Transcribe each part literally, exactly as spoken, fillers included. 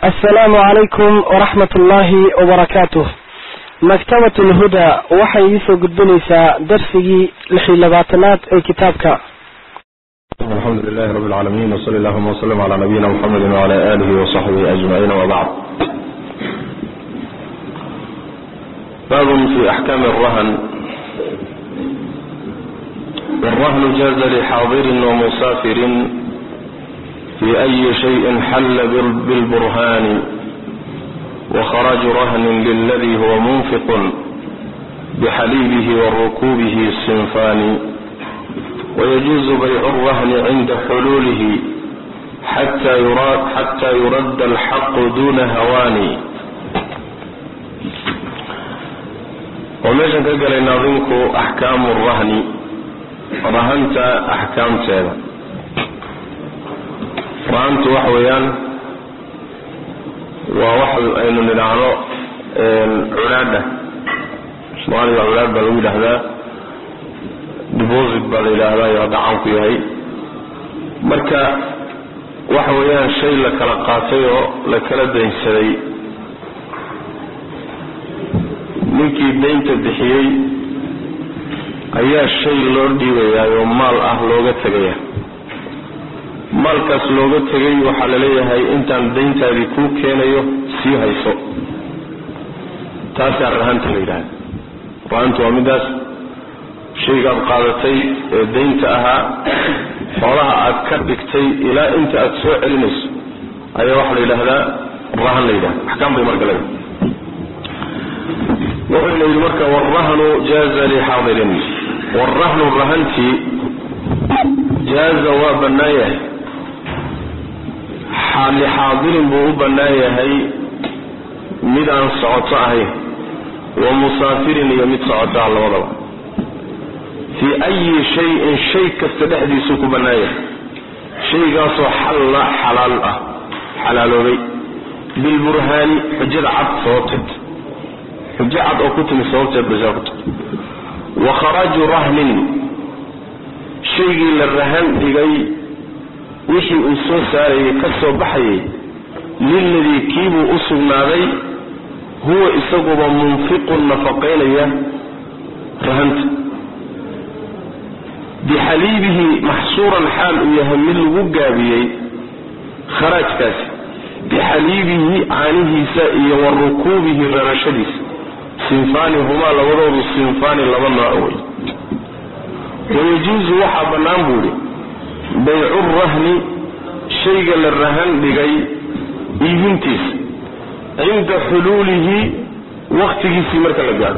السلام عليكم ورحمة الله وبركاته. مكتبة الهدى وحي يسو قدنيسا درسي لخلباتنات الكتابك. الحمد لله رب العالمين وصلى الله وسلم على نبينا محمد وعلى آله وصحبه أجمعين وبعد. باب في أحكام الرهن. والرهن جاز لحاضر ومسافر في أي شيء حل بالبرهان، وخراج رهن للذي هو منفق بحليبه وركوبه الصنفان، ويجوز بيع الرهن عند حلوله حتى يراد, حتى يرد الحق دون هوان. وماذا قال ناظمك أحكام الرهن؟ رهنت أحكام تابع. رهنت وحويان ووحل أين ندعنو العلادة سؤال العلاد بالويل هذا دبوزك بالإل هذا يضعونك يهي مركا وحويان شيء لك لقاتيه لك لدين سري منكي دين تدحيي أيها الشيء اللوردي ويا يوم مال أهلوغة تغييه maalkaas looga tagay waxa la leeyahay intaan deyntaadii ku keenayo sii hayso. taas ayaa rahanta la yiraahdo. rahanta waa midaas shaygaad qaadatay ee deynta ahaa xoolaha aad ka dhigtay ilaa inta aad soo celinayso ayaa waxa la yiraahdaa rahan la yiraahdo. axkaam bay margalay wuxuu leeyahay marka warahnu jaaza li haadirin. warahnu rahanti jaaza wa banaya حال حاضر بوبنايه هي ميدان سعوته اهي ومسافر يمد سعوته على وضع في اي شيء شيء كستدحدي سوق بنايه شيء قاسو حل حلال اه حلالوي بالبرهان حجر عبد صوتت حجر عبد او كتم صوتت بزاقت. وخراج رهن شيء للرهان دغاي wixii uu soo saaray ka soo baxay lilladii kiibu usugnaaday huwa isaguba munfiqun nafaqaynaya rahanta bixaliibihi maxsuuran xaal uu yahay mid lagu gaabiyey kharaajkaasi bixaliibihi caanihiisa iyo warukuubihi rarashadiisa sinfaani humaa labadoodu sinfaani laba nooc wey. wayajuusu waxaa bannaan buuri بيع الرهن شيء للرهن بغي إيبنتيس عند حلوله وقته في مركز لجاره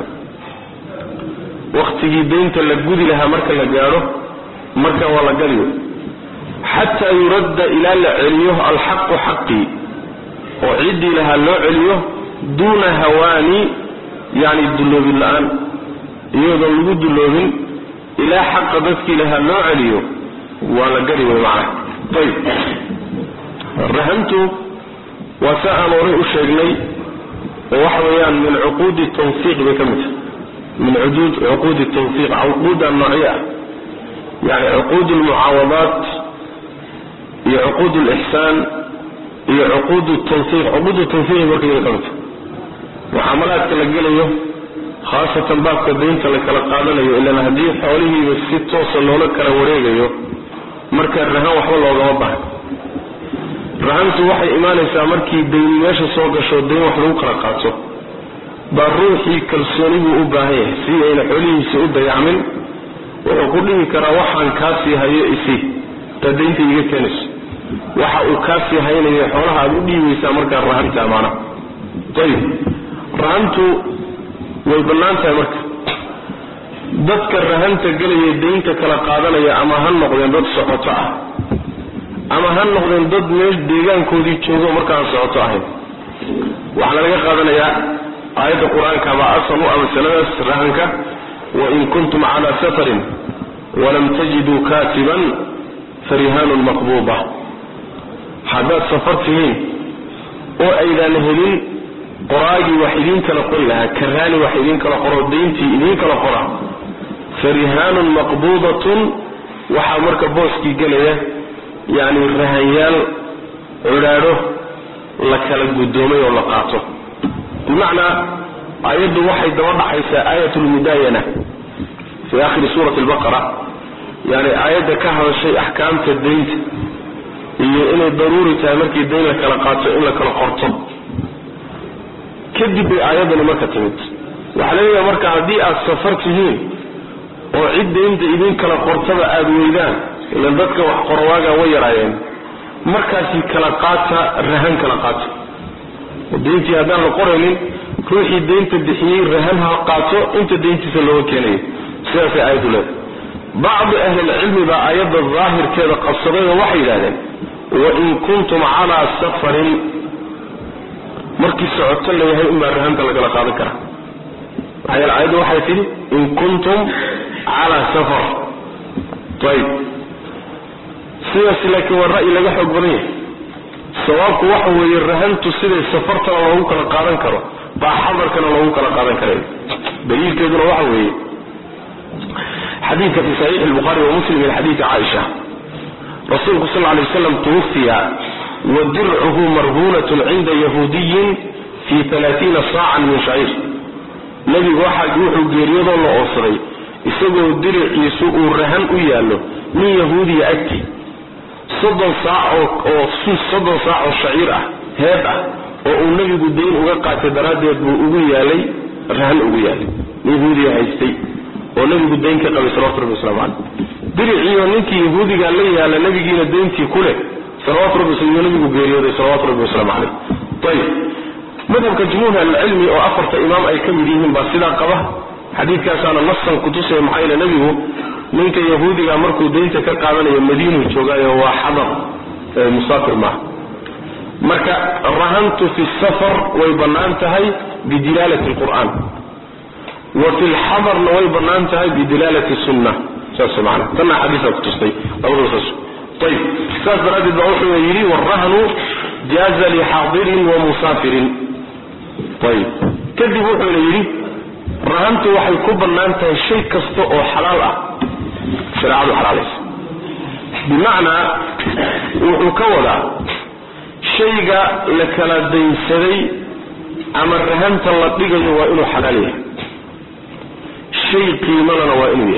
وقته بينت لجود لها مركز لجاره مركز ولا جليه حتى يرد إلى العليه الحق حقي وعد لها العليه دون هواني يعني الدلوب الآن يوضع الوجود دلوب إلى حق ذاتك لها العليه ولا قري معه. طيب رهنته وسأل ورئ الشيخني وحويان من عقود التنفيق بكمته من عدود عقود التنفيق عقود النوعية يعني عقود المعاوضات هي عقود الإحسان هي عقود التنفيق. عقود التنفيق بكمته وعملات تلقينيه خاصة باب كدين تلقادنيه إلا نهديه حواليه بالست توصل لولا كلا وريقيه marka rahan waxba looga baahan. rahantu waxay imaanaysaa markii deyniyasha soo gasho deyn wax lagu kala qaato baa ruuxii kalsoonigu u baahan yahay si ayna xolihiisa u dayacmin wuxuu ku dhihi karaa waxaan kaasii hayo isi tadeynta iga keenayso waxa uu kaasii haynayo xoolaha aad u dhiibaysaa marka rahanta amaana. tayib rahantu way bannaan tahay marka dadka rahanta galaya deynta kala qaadanaya ama han noqdeen dad socoto ah ama han noqdeen dad meel deegaankoodii joogo markaan socoto ahayn. waxa laga qaadanayaa aayadda quraanka baa asal u amsaladaas rahanka wa in kuntum ala safarin wa lam tajidu katiban farihanun maqbuda. hadda safartiin oo aydan helin qoraagi wax idin kala qori lahaa karaani wax idin kala qoro deyntii idin kala qora فرهان مقبوضة وحمرك بوسكي قليا يعني الرهيال علاله لكلا قدومي ولا قاطه بمعنى آيات واحد دوضع حيث آية المداينة في آخر سورة البقرة يعني آيات كهذا الشيء أحكام الدين إنه ضروري تأمرك الدين لكلا قاطه إلا كلا قرطه كذب آيات لمركة تمت وحاليا مركة عديئة سفرتهين وعد انت إذن كلا قرطة آدويدان إلا ذاتك وحقرواغا ويرايين مركة كلاقاتها الرهان كلاقاتها ودينتي هذا القرآن روحي دينت الدحيين رهانها قاتو انت دينتي سلوه كيني سياسي آية الله بعض أهل العلم بآيات الظاهر كذا قصرين وحي لذلك وإن كنتم على سفر مركي سعودت اللي هي إما الرهان كلاقاتك هاي الآية وحي تلي إن كنتم على سفر طيب سياسي لكن والرأي لغا حق بنيه سواك وحو يرهنت سيدي سفرت الله كلا قادن كرو با حضر كان الله كلا قادن كرو دليل كده وحو حديث في صحيح البخاري ومسلم من حديث عائشة رسول الله صلى الله عليه وسلم توفي ودرعه مرهونة عند يهودي في ثلاثين صاعا من شعير نبي واحد يوحو جيريض الله أصري يسوي الدرع يسوء الرهن وياله من يهودي أكي صدن ساعة أو صدن ساعة شعيرة هذا والنبي قدين وقع تدرادي أبويا لي رهن أبويا لي يهودي هايستي والنبي قدين كقبل صلوات ربي السلام عليه درعي ونكي يهودي قال لي على نبي جينا دينتي كله صلوات ربي السلام عليه قبيري صلوات ربي السلام عليه طيب ماذا كجمهور العلم أو أفرت إمام أي كم ديهم باسلا قبه حديث كاسان نصا قدسي محايل نبيه منك يهودي أمركو دينتا كقابل يمدينه جوغايا وحضر مسافر معه مركا رهنت في السفر ويبنانتهي بدلالة القرآن وفي الحضر ويبنانتهي بدلالة السنة سأسا معنا تنا حديثة كتستي طيب سأسا رادي الضعوح ويري والرهن جاز لحاضر ومسافر طيب كذبوا حوليري رهنت وحي كبنانتهي الشيء كستو حلال شرعه حلال بمعنى وكولا شيء لك لدين سري أما الرهنت الله تيجي وإنه حلاليه شيء قيمة لنا وإنه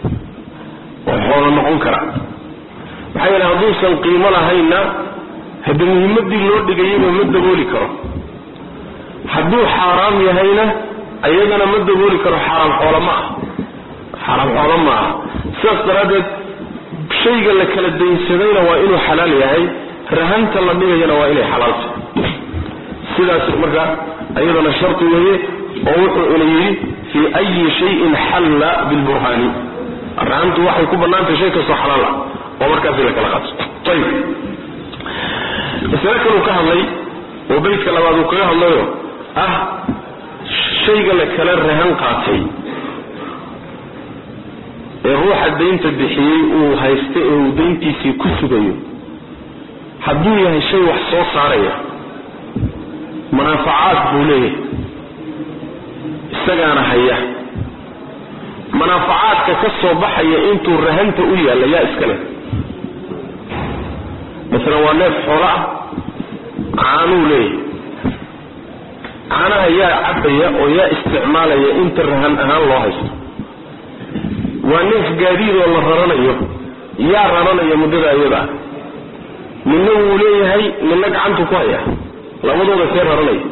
وحول المعنكرة بحيث هدوسا قيمة لهينا هذا مهمة دي اللور دي جايين ومدى بولي كرة حدو حرام يهينا أيضا مدى بولي كرة حرام حول معه حرام حول معه سياس درادت شيء لك لدين سرين وإنه حلال يهي رهنت الله ديجينا وإنه حلال سيداس مركا أيضا الشرط يهي ووحو إليه في أي شيء حل بالبرهان رهنت واحد يكون أنت شيء كسو حلالا ومركا في لك لغات طيب بس لكن وكهضي وبيتك لبعض وكهضي أه شيء لك للرهن قاتي الروح الدين تدحيه وهيستئه ودينتي في كسبيه حدوية هالشيء وحصوص عليه منافعات بوليه استقانا هيا منافعات ككسو بحية انتو الرهنت قوية اللي يا اسكاله مثلا وناف حراء عانو ليه عانا هيا عبية ويا استعمالية انت الرهن اهان الله هيستو وناف قاديد والله ررانيه يا ررانيه مدد ايضا منه ليه هي منك عنده كوية لابد أن يصير ررانيه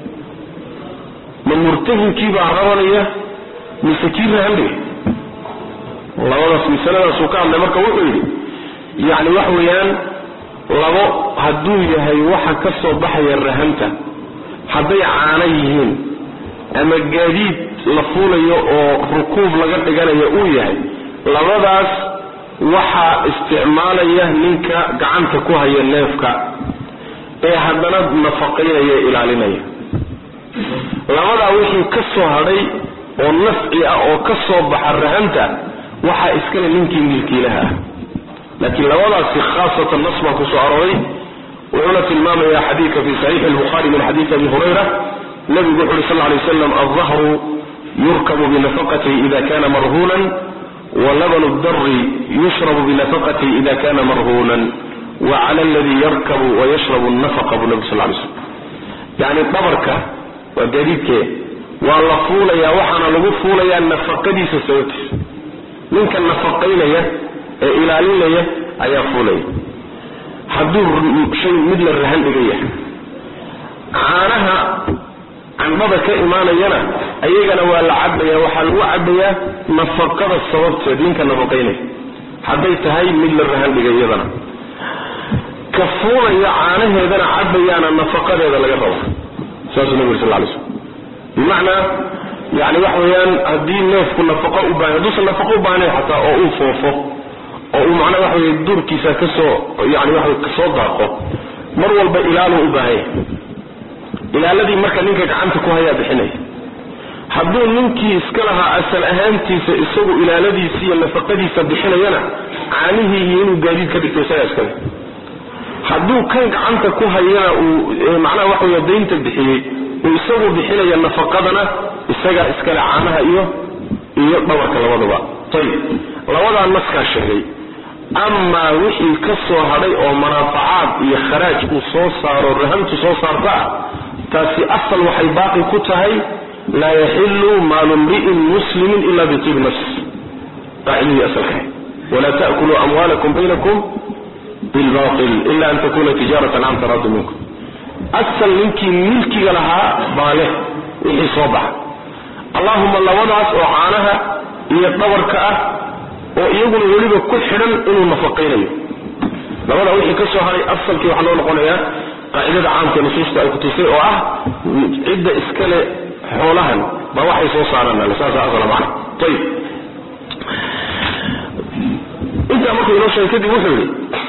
من مرتهن كيبا ررانيه مسكين عندي الله ورس مثلا سوكان لمركا وحيدي يعني وحويان لابو هدوية هي وحا كسو بحي الرهنتا حبي عانيهين اما الجديد لفولي او ركوب لقد قال يقوي هي لابداس waxa isticmaalaya ninka gacanta ku haya neefka ee hadana nafaqeynaya ilaalinaya labada wixii ka soo haray oo nafci ah oo ka soo baxay rahanta waxa iska ninkii milkiilaha laakiin labadaasi khaasatan nasba ku soo aroray wuxuu tilmaamaya xadiiska fi sahih al-bukhari min hadith abi hurayra nabi sallallahu alayhi wasallam al-dhahru yurkabu bi nafaqatihi idha kana marhunan ولبن الضر يشرب بنفقته إذا كان مرهونا وعلى الذي يركب ويشرب النفق أبو النبي صلى الله عليه وسلم يعني الضبركة وقريبك والله فولا يا وحنا لغو فولا يا النفقة دي سسوتي منك النفقين يا إلى لين يا أيا فولا حدور شيء مثل الرهان بقية عانها عن ماذا كإيمانا ينا أيقنا ولا عبيا وحلو عبيا نفقة الصواب دينك النفقين حديت هاي مثل الرهان بقية كفولا يا عانه إذا عبيا النفقة هذا لا يرضى ساس النبي صلى الله عليه وسلم بمعنى يعني وحويان الدين ناس كل نفقة وبان دوس النفقة وبان حتى أو فوفو أو معنى وحوي الدور كيسا كسو يعني وحوي كسو ضاقه مروا البإلاله وباهي إلى الذي مركا ننكك عنتك وهي بحنيه حدون منكي اسكالها أسل أهانتي سيسوه إلى الذي سي النفقة سبحنينا عنه ينو قاديد كبك تسايا اسكاله حدون كانك عنتك وهي ومعنى وحوي الدين تبحيه ويسوه بحنيا النفقة isaga iskala caanaha iyo iyo dhawarka labadaba tayib labada maska sheegay amma wixii ka soo haday oo manaafacaad iyo kharaaj uu soo saaro rahantu soo saarta taasi asal waxay baaqi ku tahay la yahillu mal imri'in muslimin illa bi tib nafs ta'ini asalka wala ta'kulu amwalakum bainakum bil batil illa an takuna tijaratan an tarad minkum asal minki milki laha baaleh wixii soo baxa اللهم الله وضعت وعانها هي الدورك ويقول وليبا كل حرم إنه نفقين لولا وحي كسو هاي أفصل كي وحنو نقول يا قاعدة عامة نصوص أو كتوسيء وآه عدة إسكالة حولها ما وحي صوص عننا لساسة أصلا معنا طيب انت أمرك إنه شيء كده وحولي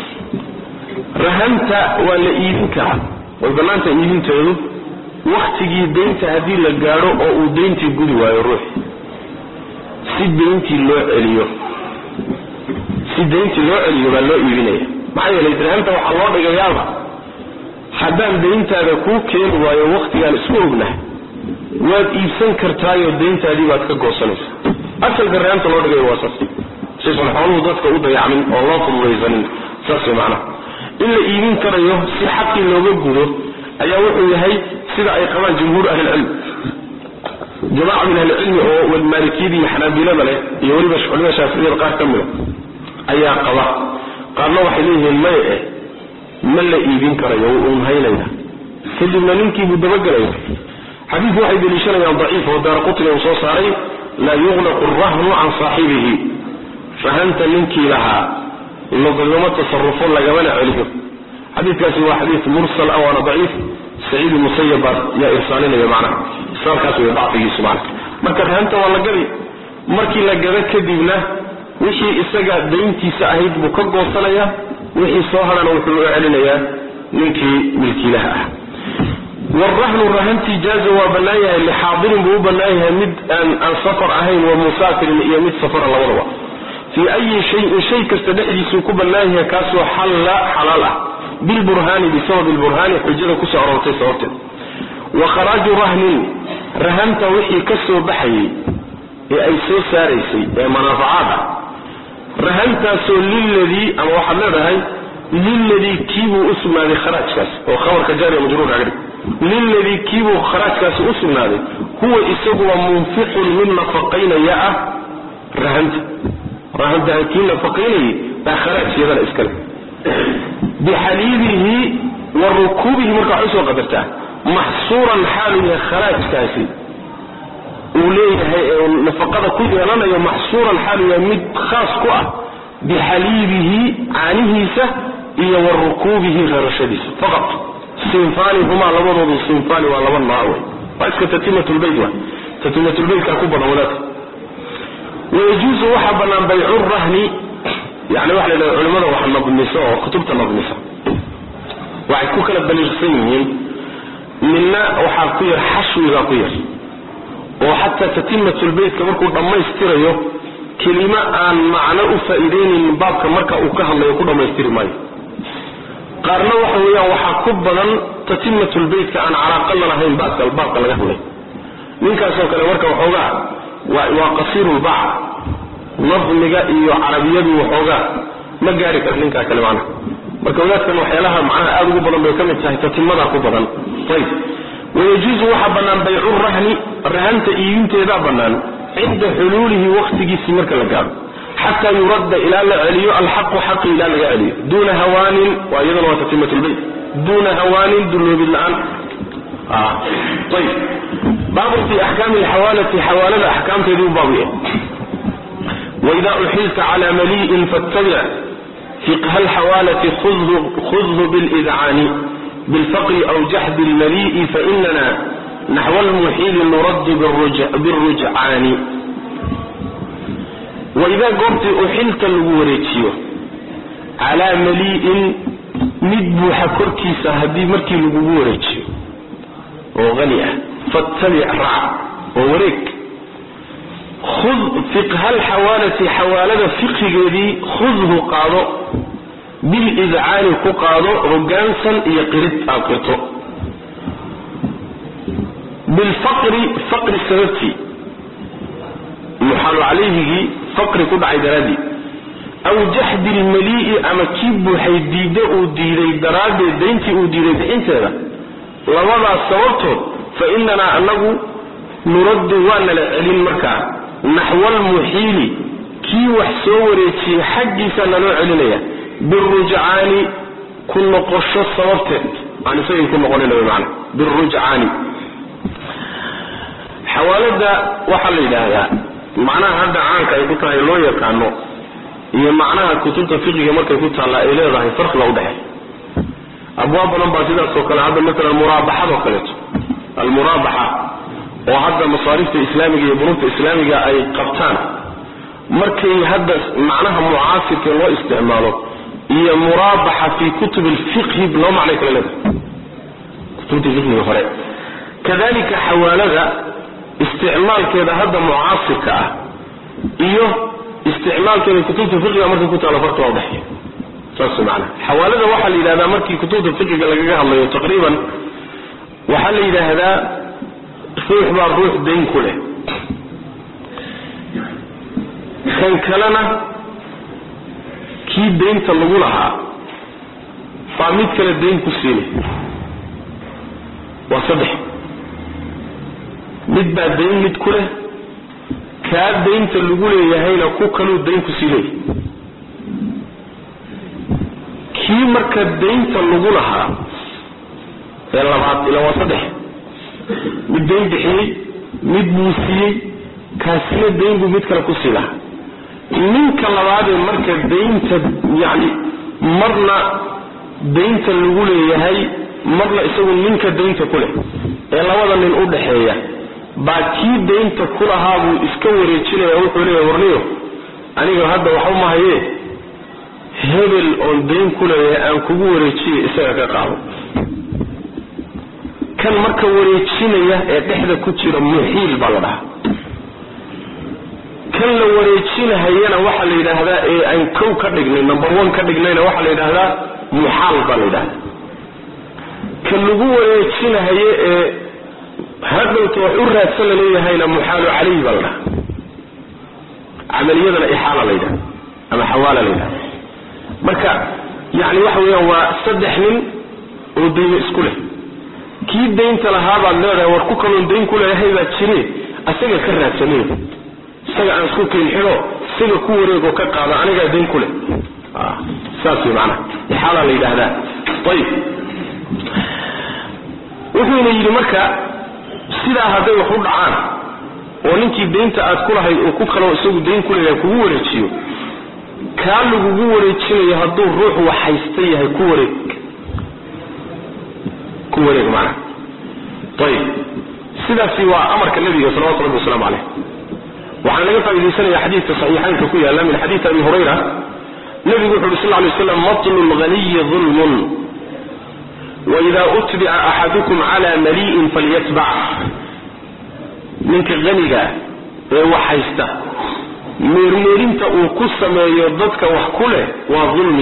رهنت ولا إيدنك والبنانت إيدنك waqtigii deynta hadii la gaaro oo uu deyntii gudi waayo ruux si deyntii loo celiyo si deyntii loo celiyo baa loo iibinaya maxay yeelay dirhanta waxa loo dhigayaa haddaan deyntaada ku keen waayo waqtigan isku ognahay waad iibsan kartaayo deyntaadii baad ka goosanaysaa asal dirhanta loo dhigayo waa saas si subxaanahu dadka u dayacmin oo loo fududeysanin saas macna in la iibin karayo si xaqi looga gudo ayaa wuxuu yahay sida ay qabaan jumhuur ahli ilm jamaa min ahli ilm oo wal malikiyyi hanabila male iyo waliba shuulada shafiiciyada qaar kamida ayaa qaba qaarna waxay leeyihiin ma ee ma la iibin karayo oo haynayna kadibna ninkii buu dabagalayo xadiis waxay dilishanayaan daciif oo daarqutni oo soo saaray la yughlaqu ar-rahnu an saahibihi fahanta ninkii laha lagama tasarrufo lagama celiyo xadiiskaasi waa xadiis mursal aw ana daciif سعيد المسيب يا إرسالين يا معنا إرسال كاسو يضعفه سبحانه مركا رهنت ولا قري مركي لقرأ كذبنا وشي إساقا دينتي سعيد بكبه صليا وحي صاهرا وحلو أعلنيا منكي ملكي لها والرهن الرهنتي جاز وبنايها اللي حاضر بو بنايها مد أن سفر أهين ومسافر يمد سفر الله وضوء في أي شيء شيء كستدعي سوكو بنايها كاسو حل حلاله بالبرهان بسبب البرهان حجره كسو عروتي صورته وخراج رهن رهنت وحي كسو بحي اي سو ساريسي اي منافعات رهنت سو للذي او حلده للذي كيبو اسم هذه خراج كاس او خبر كجاري مجرور عقري للذي كيبو خراج كاس اسم هذه هو اسقوا منفق من نفقين يا رهنت رهنت كين نفقين خراج هذا الاسكال بحليبه وركوبه مركع عسو قدرته محصورا حاله خراج كاسي وليه نفقده كله لنا يوم محصورا حاله يمد خاص كؤه بحليبه عنيهسه إيا وركوبه غير شديس فقط صنفاني هما لبضوا الصنفاني ولبضوا معاوي وإسك تتمة البيت تتمة البيت كاكوبة نولات ويجوز وحبنا بيع الرهن يعني واحد العلماء وحنا بالنساء وكتبتنا بالنساء واحد كوكلا بنرسينين منا وحاكوير حشو يغاكوير وحتى تتمة البيت كمركو لما يستيريو كلمة عن معنى فائدين من باب كمركا وكهم لا يكون لما يستيري ماي قارنا وحويا وحاكوبنا تتمة البيت كأن على قل لهين باب الباب كلا يهولي من كاسو كلا مركا وحوغا وقصير البعض نظم جاء عربية وحوجا ما جاري كلمة كلمة عنه marka wadaadkan waxyaalaha macnaha aad ugu badan bay ka mid tahay tatimada ku badan tayib wayajuzu waxa banaan bay'u rahni rahanta iibinteeda banaan inda xululihi waqtigiisa marka la gaaro hatta yuradda ila al-aliyu al-haqq haqq ila al-aliyu duna hawanin wa yadana wa tatimatul bayt duna hawanin dunubi al-an ah tayib babu fi ahkam al-hawalati hawalada ahkamteedu babu وإذا أحلت على مليء فاتبع فقه الحوالة خذه, خذه بالإذعان بالفقر أو جحد المليء فإننا نحو المحيل نرد بالرجع بالرجعان وإذا قمت أحلت الوريتيو على مليء ندبو حكركي سهدي مركي الوريتيو وغنية فاتبع رع ووريك خذ فقه الحوالة حوالة فقه جدي خذه قاضو بالإذعان كقاضو رجانسا يقرد أقرطو بالفقر فقر السببتي محال عليه فقر كدعي درادي أو جحد المليء أما كيب حيديده وديري درادي دينتي وديري دينتي لماذا صورته فإننا أنه نرد وانا لعلم مكان نحو المحيل كي وحسوريتي حقي سننوع علينا بالرجعان كل قرشة صوبته يعني سيئن كل قولنا بمعنى بالرجعان حوالة وحل إلهي معناها هذا عنك يقولها إلوية كأنه هي معناها كتب تفقه مركة يقولها لا إله ذا فرق لوضح أبواب لنبا تدى سوكال هذا مثل المرابحة وكالته المرابحة وهذا مصاريف الإسلامية بنوك الإسلامية أي قبطان مركي هذا معناها معاصر كالله استعماله هي مرابحة في كتب الفقه بلا معنى كلا كتب الفقه وفرق كذلك حوالة استعمال كذا هذا معاصر كأه إيه استعمال كذا كتب الفقه مركي كتب على فرق واضحية فاسم معنا حوالة وحل إلى هذا مركي كتب الفقه لقاها الله تقريبا وحل إلى هذا روح بقى الروح دين كله كان كلنا كي دين تلقوا لها فعميد كلا دين كسيني وصدح مد بقى دين مد كله كاد دين تلقوا لها يهينا كو كانوا دين كسيني كي مركا دين تلقوا لها يلا بعض إلى وصدح mid dayn bixiyey mid buusiyey kaasina daynbu mid kale ku sii lahaa ninka labaadee marka daynta yani marna daynta lagu leeyahay marna isagu ninka daynta ku leh ee labada nin u dhaxeeya baa kii daynta ku lahaa buu iska wareejinaya wuxuu leeyahay warniyo aniga hadda waxba ma haye hebel oon dayn ku leeyahay aan kugu wareejiyey isaga ka qaado كان مركا وريجينيا ee dhexda ku jira muhiil balada kan la wareejinayna waxa la yiraahdaa ee aan kow ka dhignay number one ka dhignayna waxa la yiraahdaa muhaal balada kan lagu wareejinayo ee hadalka wax u raadsan leeyahayna muhaal cali balada amaliyada ihaala la yiraahdaa ama xawaala la yiraahdaa marka yaani waxa weeyaan waa saddex nin oo deyn isku leh kii deynta lahaa baad leedahay war ku kaloo deyn ku leeyahay baa jiray asaga ka raadsanay isaga aan isku keen xiro isaga ku wareego ka qaada aniga deyn ku leh ah saasi macna xala la yiraahdaa tayib wuxuu yiri marka sida haday wax u dhacaan oo ninkii deynta aad ku lahayd oo ku kaloo isagu deyn ku leeyahay kugu wareejiyo ka lagu wareejinayo haduu ruux wax haystay yahay ku wareeg كوريك معنا طيب سيداسي وأمرك النبي صلى الله عليه وسلم عليه وعن نقطة إذا سنة حديث صحيحين كوية لا من حديث أبي هريرة النبي يقول صلى الله عليه وسلم مطل الغني ظلم وإذا أتبع أحدكم على مليء فليتبع منك الغني هو حيسته مرمرين تأوكس ما يرضتك وحكله وظلمي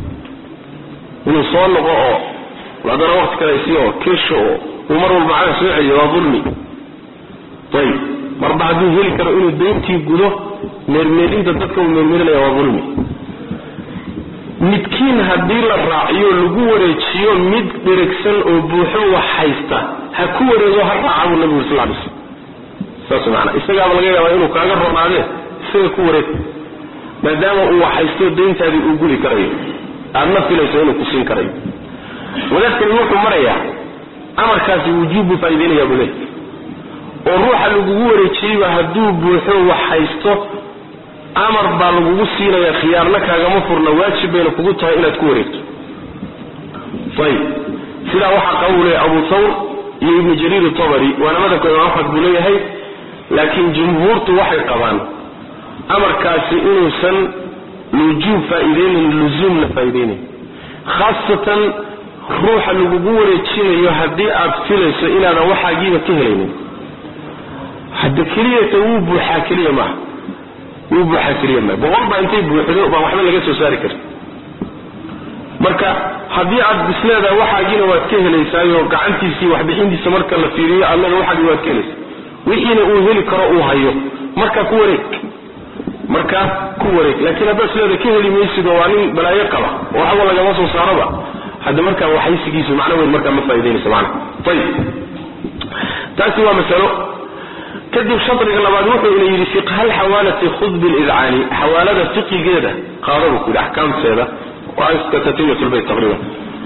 ونصال لغاء وهذا وقت كده يسيره كيشه ومروا معاه سوعي وظلمي طيب مربع دي هيل كانوا يقولوا دينتي يقولوا مرمرين تدتك ومرمرين يا وظلمي midkiin haddii la raaciyo lagu wareejiyo mid dheragsan oo buuxo wax haysta ha ku wareego ha raaca buu nabigu sallallahu alayhi wasallam saas macna isagaaba laga yaabaa inuu kaaga ronaade isaga ku wareeg maadaama uu wax haysto deyntaadii uu guli karayo aadna filayso inuu ku siin karayo walakin wuxuu marayaa amarkaasi wujuubu faa'iideynaya buu leeyahay oo ruuxa lagu wareejiyay hadduu buuxo wax haysto amar baa lagu siinaya khiyaarna kaagama furna waajib bayna kugu tahay inaad ku wareegto طيب sida waxa qawlay Abu Thawr iyo Ibn Jarir al-Tabari wana madhabka Imam Ahmad buu leeyahay laakiin jumhuurtu waxay qabaan amarkaasi inuu san wujub faa'iideyn luzum la faa'iideyn khaasatan ruuxa lagu wareejinayo hadii aad filayso inaad waxaagiiba ka helaynin hadda kaliya uu buuxa kaliya ma uu buuxa kaliya ma boqol baa intay buuxdo baa waxba laga soo saari karo marka hadii aad bisleeda waxaagiina waad ka helaysaayo gacantiisii wax bixintiisa marka la fiiriyo allaga waxaagi waad ka helaysaa wixiina uu heli karo uu hayo marka ku wareeg marka ku wareeg laakiin hadda isleeda ka heli maysido waa nin balaayo qaba waxa laga ma soo saaraba hadda marka waxaysigiisu macna weyn marka ma faa'iideynayso macna tayib taasi waa masalo kadib shadriga labaad wuxuu inuu yiri fiqh hal xawaalati khud bil id'ani xawaalada fiqigeeda qaadadu ku ahkaamteeda waa iska tatiyatu bayt taqriban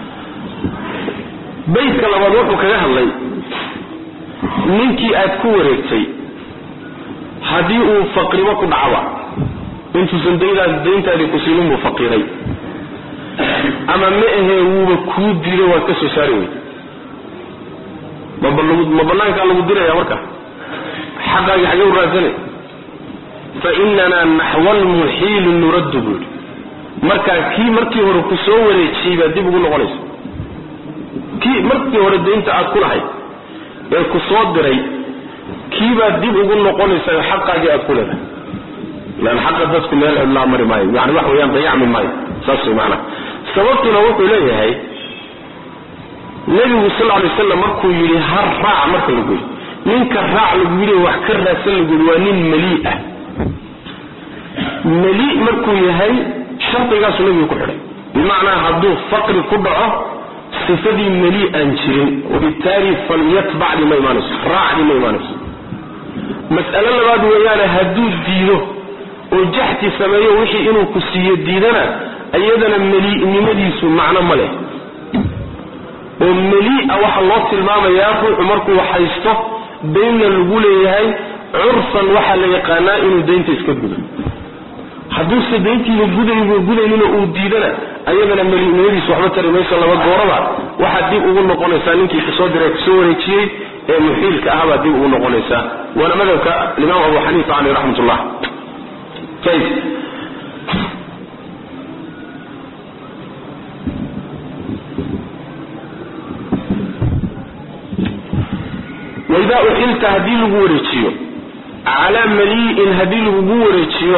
baytka labaad wuxuu kaga hadlay ninkii aad ku wareegtay hadii uu faqriba ku dhacwa intu sandayda deyntaadi ku siinin buu faqiray ama ma ahe uu ku diiday waa ka soo saari way ma banaanka lagu diraya marka حقا حاجه وراسنه فاننا نحو المحيل نرد بود marka ki markii hore ku soo wareejiyay dib ugu noqonayso ki markii hore deynta aad ku lahayd ee ku soo diray kiiba dib ugu noqonaysa xaqaaga aad ku leedahay lan xaqa dadku meel la mari maayo yani wax weeyaan dayacmi maayo saasoo macna sababtuna wuxuu leeyahay nabigu sallallahu alayhi wasallam markuu yiri har raac marka lagu yiri ninka raac lagu yiri wax ka raadsan lagu waa nin mali'a mali markuu yahay shartigaas nabigu ku xiray bimaana haduu faqri ku dhaco sifadii mali aan jirin wabitaali falyatba lima imanus raac lima imanus mas'ala labaad weeyaan haduu diido oo jaxti sameeyo wixii inuu ku siiyo diidana ayadana mali nimadiisu macna ma leh oo mali waxa loo tilmaamayaa ruuxu markuu haysto deyn lagu leeyahay urfan waxa la yaqaana inuu deynta iska gudo haduu sadeyntii gudayo gudaynina uu diidana ayadana maliinadiis waxba tarimayso laba gooraba waxa dib ugu noqonaysa ninkii ka soo diray soo wareejiyay ee muhiilka ahaba dib ugu noqonaysa wana madhabka Imam Abu Hanifa alayhi rahmatullah tayib وإذا أحلت هدي لغوريتيو على مليء هدي لغوريتيو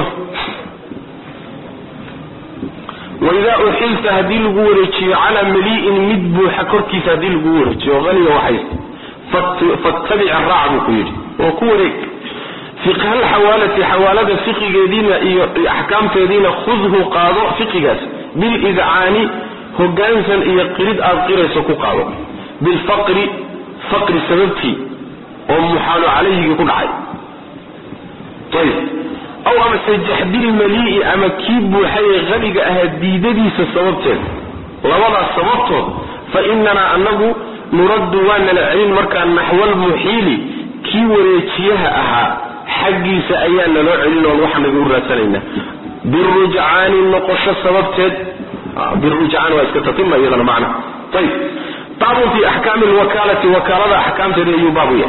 وإذا أحلت هدي لغوريتيو على مليء مدبو حكركي هدي لغوريتيو غني وحيث فاتبع الرعب كويري وكوريك فقه الحوالة حوالة فقه جدينا أحكام تدينا خذه قاضع فقه جاس بالإذعان هو جانسا يقرد أبقر يسكو قاضع بالفقر فقر سببتي ومحال عليه يكون عاي طيب او اما سجحد المليء اما كيب حي غلق اهديددي سببته لوضع سببته فاننا انه نرد وانا العلم مركا نحو المحيل كي وريتيها اها حقي سايانا نعلن وحنا نقول راسلنا بالرجعان النقش سببته بالرجعان واسكتتم ايضا معنا طيب باب في احكام الوكالة وكالة احكام تريو بابية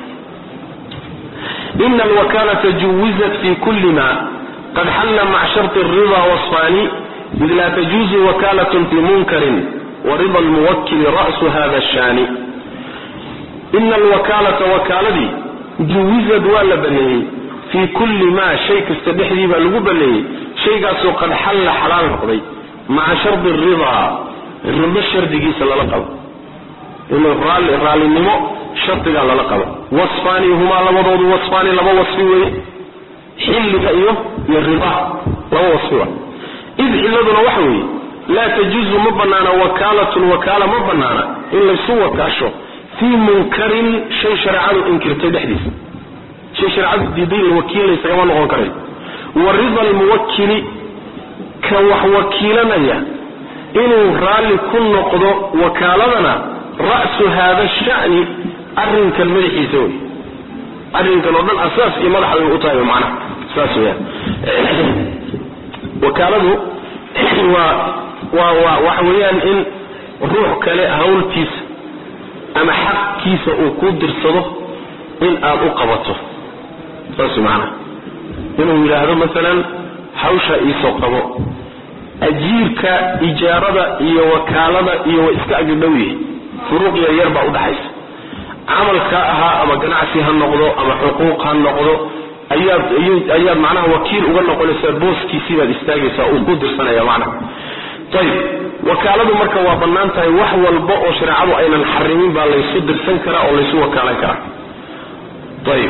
ان الوكالة جوزت في كل ما قد حل مع شرط الرضا والصاني اذ لا تجوز وكالة في منكر ورضا الموكل رأس هذا الشان ان الوكالة وكالة جوزت ولا بنيه في كل ما شيء استبحذي بلغو بنيه شيء قد حل حلال قضي مع شرط الرضا الرضا الشرط جيس الله لقب إنه الرال الرال النمو شرط قال لقب وصفاني هما لوضعوا وصفاني لما وصفوا حل كأيه يرضى لما وصفوا إذ حلدنا وحوي laa tajuuzu ma banaana wakaalatun wakaala ma banaana in laysu wakaasho fii munkarin shay shareecadu inkirtay dhexdiisa shay shareecadu diiday wakiil laysagama noqon karay warida almuwakili ka wax wakiilanaya inuu raalli ku noqdo wakaaladana ra'su hada sha'ni arrinkan madaxiisa wey arrinkan oo dhan asaas iyo madaxa ay u tahay macna saas weeyaan wakaaladu waa waa waxa weeyaan in ruux kale hawlkiisa ama xaqkiisa uu ku dirsado in aad u qabato saas macna inuu yiraahdo midalan hawsha iisoo qabo ajiirka ijaarada iyo wakaalada iyo iska agdhowyi furuq yar baa u dhaxaysa amalka aha ama ganacsi ha noqdo ama xuquuq ha noqdo ayaad ayaad macnaha wakiil uga noqonaysa booskiisii baad istaagaysaa oo ku dirsanaya macnaha tayib wakaaladu marka waa banaan tahay wax walba oo shariicadu aynan xarimin baa la isu dirsan karaa oo la isu wakaalan karaa tayib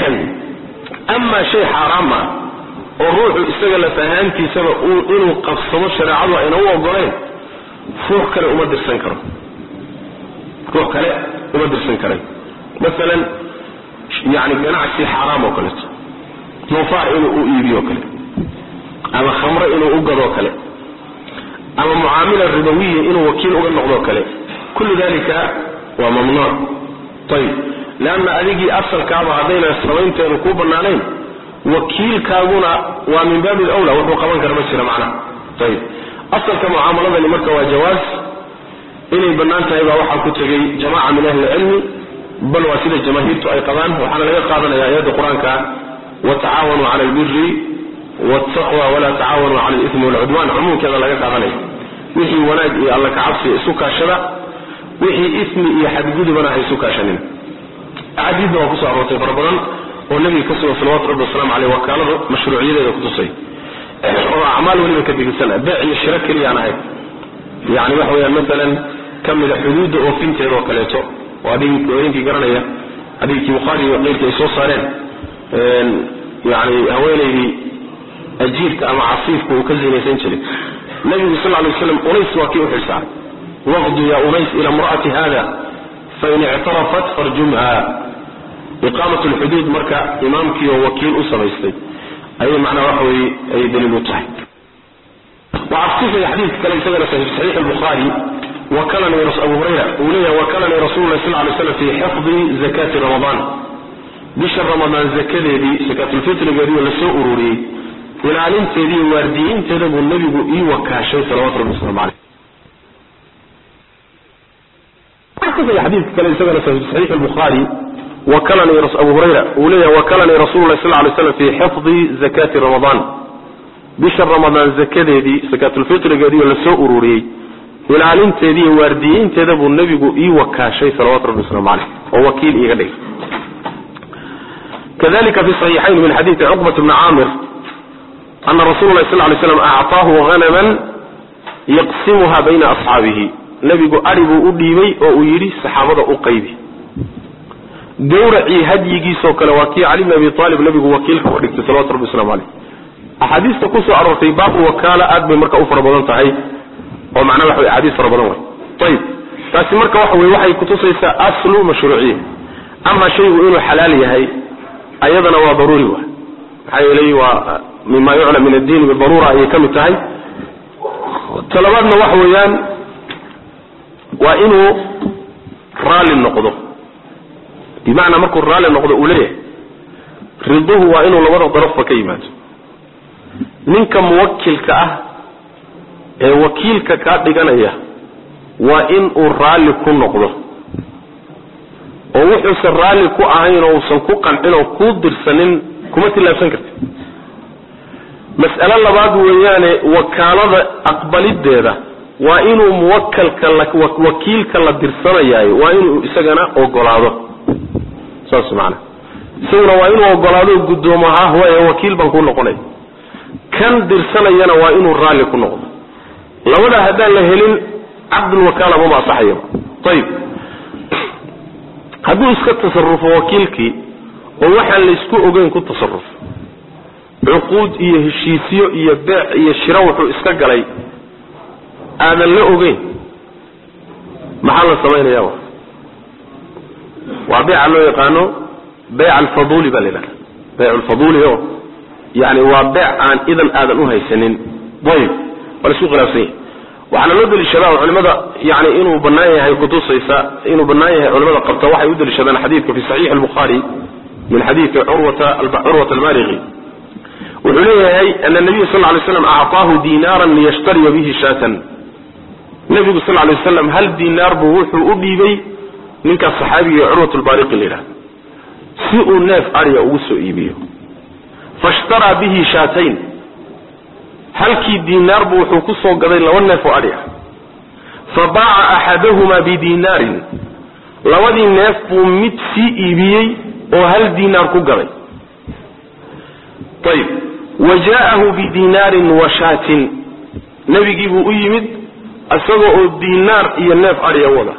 ama shay xaraam ah oo ruuxu isaga la fahantiisaba inuu qabsado shariicadu ayna u ogoleen ruux kale uma dirsan karo ruux kale uma dirsan karay مثلا يعني ganacsi xaraam oo kale toofaar inuu u iibiyo kale ama khamra inuu u gado kale ama muamala ribawiye inuu wakiil uga noqdo kale kullu dalika waa mamnuuc طيب لان adigi asalkaaba hadayna sameynteedu ku banaaneen wakiilkaaguna waa min baab al-awla wuxuu qaban karo jira macna طيب asalka muamaladani marka waa jawaaz inay banaan tahay baa waxa ku tagay jamaa min ahli ilmi bal wasila jamaahirtu ay qabaan waxana laga qaadanaya ayada quraanka wa taawanu 'ala al-birri wat-taqwa wa la taawanu 'ala al-ithmi wal-'udwan umumkada laga qaadanaya wixii wanaag iyo alla ka cabsi isu kaashada wixii ismi iyo xadgudubana ay isu kaashaneen hadith oo ku soo aroortay farabadan oo nabiga ka soo sallallahu alayhi wa sallam alayhi wakaaladu mashruuciyadeeda ku tusay oo acmaal waliba ka bigisan baa iyo shirka kaliya ahay يعني waxa weeyaan midalan kamida xuduud oo finteedo kaleeto وادين وينكي قرنيا حديث بخاري وغيره يسوع صارين يعني هوالي أجيرك أما عصيفك وكذين يسنشلي النبي صلى الله عليه وسلم أنيس واكيو حسان وغض يا أنيس إلى امرأة هذا فإن اعترفت فرجمها إقامة الحدود مركع إمامك ووكيل أسرى يستي أي معنى وحوي أي دليل وطحي وعصيف الحديث كان يسجل في صحيح البخاري وكلني رسول أبو هريرة وليه وكلني رسول الله صلى الله عليه وسلم في حفظ زكاة رمضان بشر رمضان زكاة دي زكاة الفطر قالوا لسوء أروري والعلم تدي واردين تدبوا النبي إي وكاشي صلوات ربي صلى الله عليه وسلم الحديث كان يسجل في صحيح البخاري وكلني رسول أبو هريرة وليه وكلني رسول الله صلى الله عليه وسلم في حفظ زكاة رمضان بشر رمضان زكاة دي زكاة الفطر قالوا لسوء أروري والعلم تدي واردين تدبوا النبي إي وكاشي صلوات ربي صلى الله عليه وسلم ووكيل إي غدي كذلك في صحيحين من حديث عقبة بن عامر أن رسول الله صلى الله عليه وسلم أعطاه غنما يقسمها بين أصحابه النبي أرب أديمي وأيري صحابة أقيبي دورعي هديجي سوكل وكيل علي بن أبي طالب النبي وكيل كوريك صلوات ربي صلى الله عليه أحاديث تقص أرتي باب وكالة أدب مركة أفر بضان تحي ومعناه وحوي أحاديث فربضان طيب تاسي مركة وحوي وحي كتصيص أصل مشروعيه أما شيء إنه حلالي هاي أيضا هو ضروري واحد حي إليه ومما يعلم من الدين بالضرورة أي كم تاي طلباتنا وحويان وإنه رال النقضه بمعنى مركو الرال النقضه أوليه رضوه وإنه لوضع ضرف كيمات منك موكل كأه وكيل كأه بقنية وإن الرال كن نقضه ووحوس الرال كو أهين وصنكو قنعين وكو درسنين كمت الله سنكرت مسألة لبعض وياني وكالة أقبل الديرة وإنه موكل كالك وكيل كالك درسنا ياي وإنه إساقنا وقلاده ساس معنا سونا وإنه وقلاده قدومها هو وكيل بنكون نقني كان درسنا يانا وإنه الرالي كون نقض لولا هدان لهلين عبد الوكالة مما صحيح طيب هدو اسكت تصرف وكيلكي ووحا اللي اسكو اوغين كو تصرف عقود ايه هشيسيو ايه باع ايه شراوحو اسكا قلي aadan la ogeyn maxaa la samaynayaa waa beeca loo yaqaano beec alfaduli baa la yidhahda beec alfaduli oo yani waa beec aan idan aadan u haysanin ayib waa la isku khilaafsan yahay waxaana loo daliishadaa culimada yani inuu bannaan yahay kutusaysa inuu bannaan yahay culimada qabta waxay u daliishadaan xadiidka fi saxiix albukhaari min xadiidka curwata curwata almaariqi wuxuu leeyahay ana nabiya sal lay slam acطaahu dinaaran liyashtariya bihi shaatan nabigu sal lay waslam hal dinaar buu wuxuu u dhiibay ninkaas saxaabiga curwat albaariqi la yidhahda si uu neef ariya ugu soo iibiyo fashtaraa bihi shaatayn halkii dinaar buu wuxuu ku soo gaday laba neef oo adhi ah fabaaca axadahumaa bidinaarin labadii neef buu mid sii iibiyey oo hal dinaar ku gaday ayib wa jaa'ahu bidinaarin wa shaatin nebigii buu u yimid isagoo oo dinaar iyo neef adhiya wada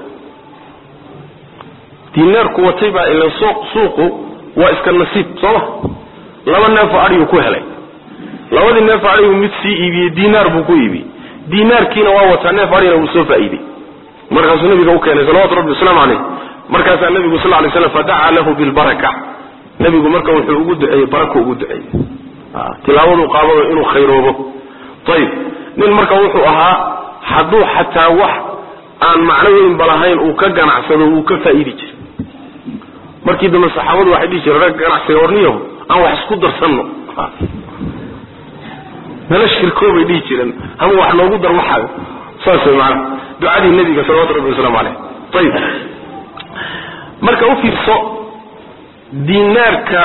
dinaarku watay baa ila suuqu waa iska nasiib sooma laba neef oo adhiyu ku helay labadii neef adhigu mid sii iibiyey dinaar buu ku iibiyey dinaarkiina waa wataa neef adhina wuu soo faa'iidey markaasuu nabiga u keenay salawatu rabbi wasalaamu caleyh markaasaa nabigu sal lay slam fadacaa lahu bilbaraka nabigu marka wuxuu ugu duceeyey barako ugu duceeyey tilaabaduu qaabado inuu khayroobo ayib nin marka wuxuu ahaa hadduu xataa wax aan macno weynba lahayn uu ka ganacsado wuu ka faa'iidi jiray markii dambe saxaabadu waxay dhihi jireen rag ganacsiga warniyahu aan wax isku darsanno nala shirkoobay dhihi jireen ama wax noogu dar waxaaga saas way macnaha ducadii nebiga salawatu rabbi wasalaamu caleyh ayib marka u fiirso dinaarka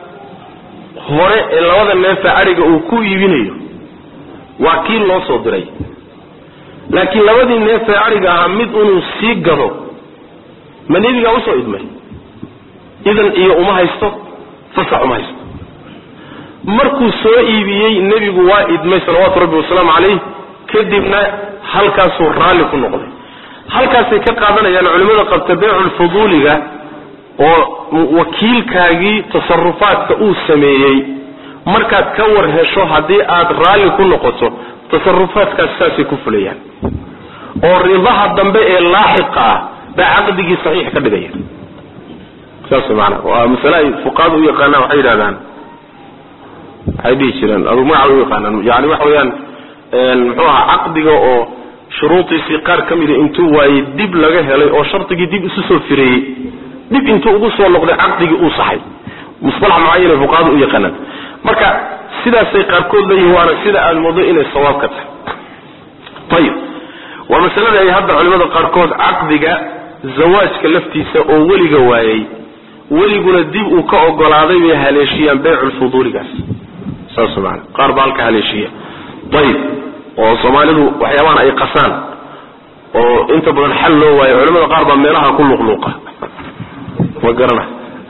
hore ee labada neefa ariga uu ku iibinayo waa kii loo soo diray laakiin labadii neefa ariga ahaa mid inuu sii gado ma nebigaa usoo idmay idan iyo uma haysto fasax uma haysto markuu soo iibiyey nebigu waa idmay salawaatu rabbi wasalaamu caleyh kadibna halkaasuu raalli ku noqday halkaasay ka qaadanayaan culimmada qabta beeculfuduuliga oo wakiilkaagii tasarufaadka uu sameeyey markaad ka war hesho haddii aad raalli ku noqoto tasarufaadkaas saasay ku fulayaan oo ridaha dambe ee laaxiqa ah baa caqdigii saxiix ka dhigaya saas maana waa masale ay fuqaadu u yaqaanaan waxay yidhahdaan waxay dhihi jireen aduu magaca u yaqaanaan yani waxa weeyaan muxuu ahaa caqdiga oo shuruudiisii qaar ka mida intuu waayey dib laga helay oo shardigii dib isu soo fireeyey dib intuu ugu soo noqday caqdigii uu saxay musalax mucayan ay fuqaadu u yaqaanaan marka sidaasay qaarkood leeyihin waana sida aad moodo inay sawaab ka tahay ayib waa masalada ay hadda culimada qaarkood caqdiga zawaajka laftiisa oo weliga waayey weliguna dib uu ka ogolaaday bay haleeshiyaan beeculfuduuligaas saas maana qaar baa halka haleeshiya ayib oo soomaalidu waxyaabahan ay qasaan oo inta badan xal loo waayo culimada qaar baa meelaha ku luqluuqa ma garana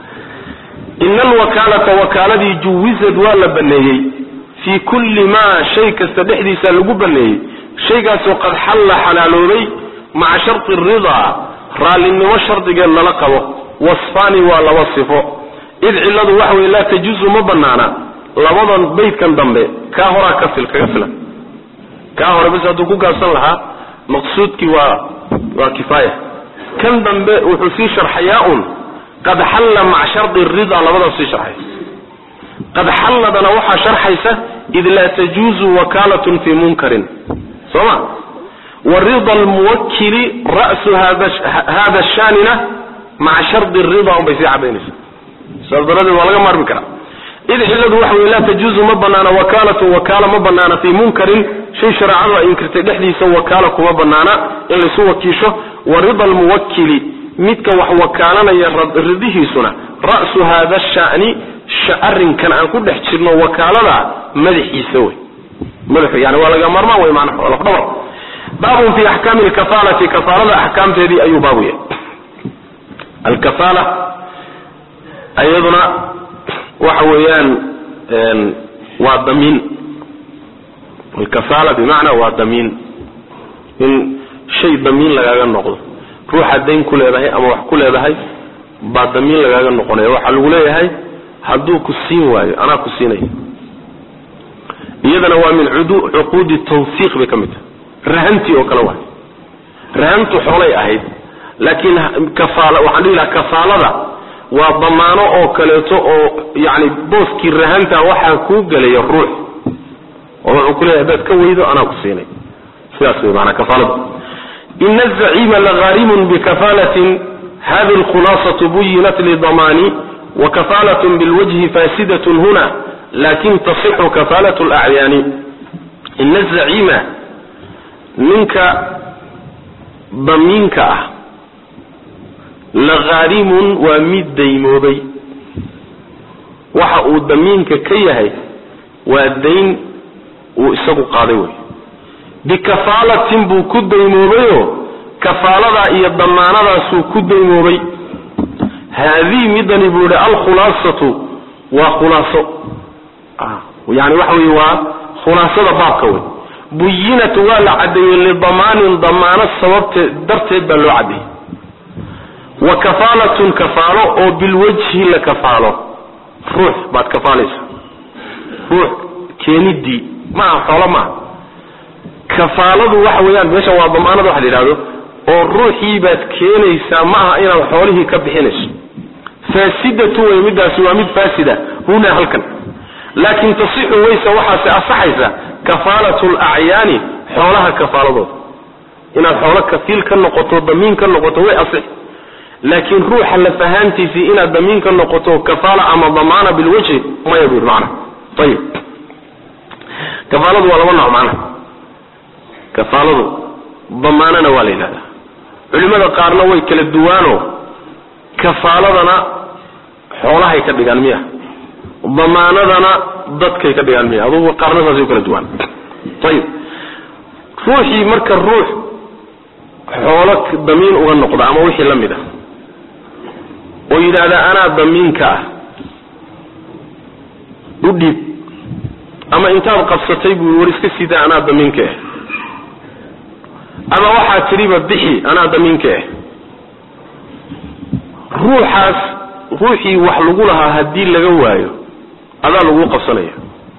ina alwakaalata wakaaladii juwizad waa la baneeyey fii kulli maa shay kasta dhexdiisa lagu baneeyey shaygaasoo qad xalla xalaaloobay maca sharti ridaa raallinimo shardigeed lala qabo wasfaani waa laba sifo id cilladu waxa weye laa tajuusu ma banaana labadan baydkan dambe kaa horaa ka fil kaga filan kaa hore bas hadduu ku gaabsan lahaa maqsuudkii waa waa kifaaya kan dambe wuxuu sii sharxayaa un qad xalla maca shardi ridaa labadaas sii sharxay qad xalladana waxaa sharxaysa id laa tajuuzu wakaalatun fii munkarin sooma warida almuwakili ra'su hada shaanina maca shardi ridaa unbay sii cadaynaysa saas daradeed waa laga maarmi karaa id cilladu waxa wey laa tajuuzu ma banaana wakaalatu wakaala ma banaana fii munkarin shay shareecadu ay inkirtay dhexdiisa wakaala kuma banaana in laysu wakiisho warida almuwakili midka wax wakaalanaya ridihiisuna ra'su hada shani arrinkan aan ku dhex jirno wakaalada madaxiisa wey madaxu yani waa laga maarmaan wey macnaha waa lafdhabar baabun fi axkaami alkafaalati kafaalada axkaamteedii ayuu baabu yahay alkafaala ayaduna waxa weeyaan waa damiin alkafaala bimacnaa waa damiin in shay damiin lagaaga noqdo ruuxa dayn ku leedahay ama wax ku leedahay baa damiin lagaaga noqonaya waxaa lagu leeyahay hadduu ku siin waayo anaa ku siinaya iyadana waa min cuquudi tawfiiq bay ka mid tahay rahantii oo kale waa rahantu xoolay ahayd laakiin kafaala waxaan dhihi lahaa kafaalada waa damaano oo kaleeto oo yani booskii rahanta waxaa kuu gelaya ruux oo wuxuu ku leeyahay dad ka weydo anaa ku siinay sidaas way macna kafaalada in az-za'ima lagharimun bi kafalatin hadhihi al-khulasatu buyinat li damani wa kafalatun bil wajhi fasidatun huna lakin tasihhu kafalatu al-a'yani in az-za'ima minka daminka ah lagharimun wa mid daymoobay waxa uu damiinka ka yahay waa dayn uu isagu qaaday way bikafalatin buu ku daymoobayo kafaalada iyo damaanadaas uu ku daymoobay hadii midani buu al khulasatu wa khulaso ah yani waxa weey waa khulasada baabka way buyinat wala cadeeyay li damanin damaana sababta darteed baa loo cadeeyay wa kafalatun kafalo oo bil wajhi la kafalo ruux baad kafaalaysa ruux keenidi ma xoolo ma kafaaladu waxa weeyaan meesha waa damaanada waxa la yiraahdo oo ruuxii baad keenaysaa ma aha inaad xoolihii ka bixinayso faasidatu way midaasi waa mid faasida huna halkan laakin tasixu waysa waxa asaxaysa kafalatu al-a'yani xoolaha kafaaladooda inaad xoolo kafiil ka noqoto damiin ka noqoto way asix لكن روح لفهانتي في إنا دمين كنقطو كفالة أما ضمانة بالوجه ما يبير معنا طيب كفالة ولا منع معنا كفالة ضماننا والينا علماء قارنا ويكل الدوانو كفالتنا حولها يكدغان مياه ضمانتنا ضدك يكدغان مياه هذا قارنا زي كل الدوان طيب روحي مركز الروح حولك ضمين uga noqdo ama wixii la mid ah oo yiraahdo ana daminka dudib ama intaad qabsatay buu war iska sida ana daminka ama waxa tiriba bixi ana daminka ruuxaas ruuxii wax lagu lahaa hadii laga waayo adaa lagu qabsanaya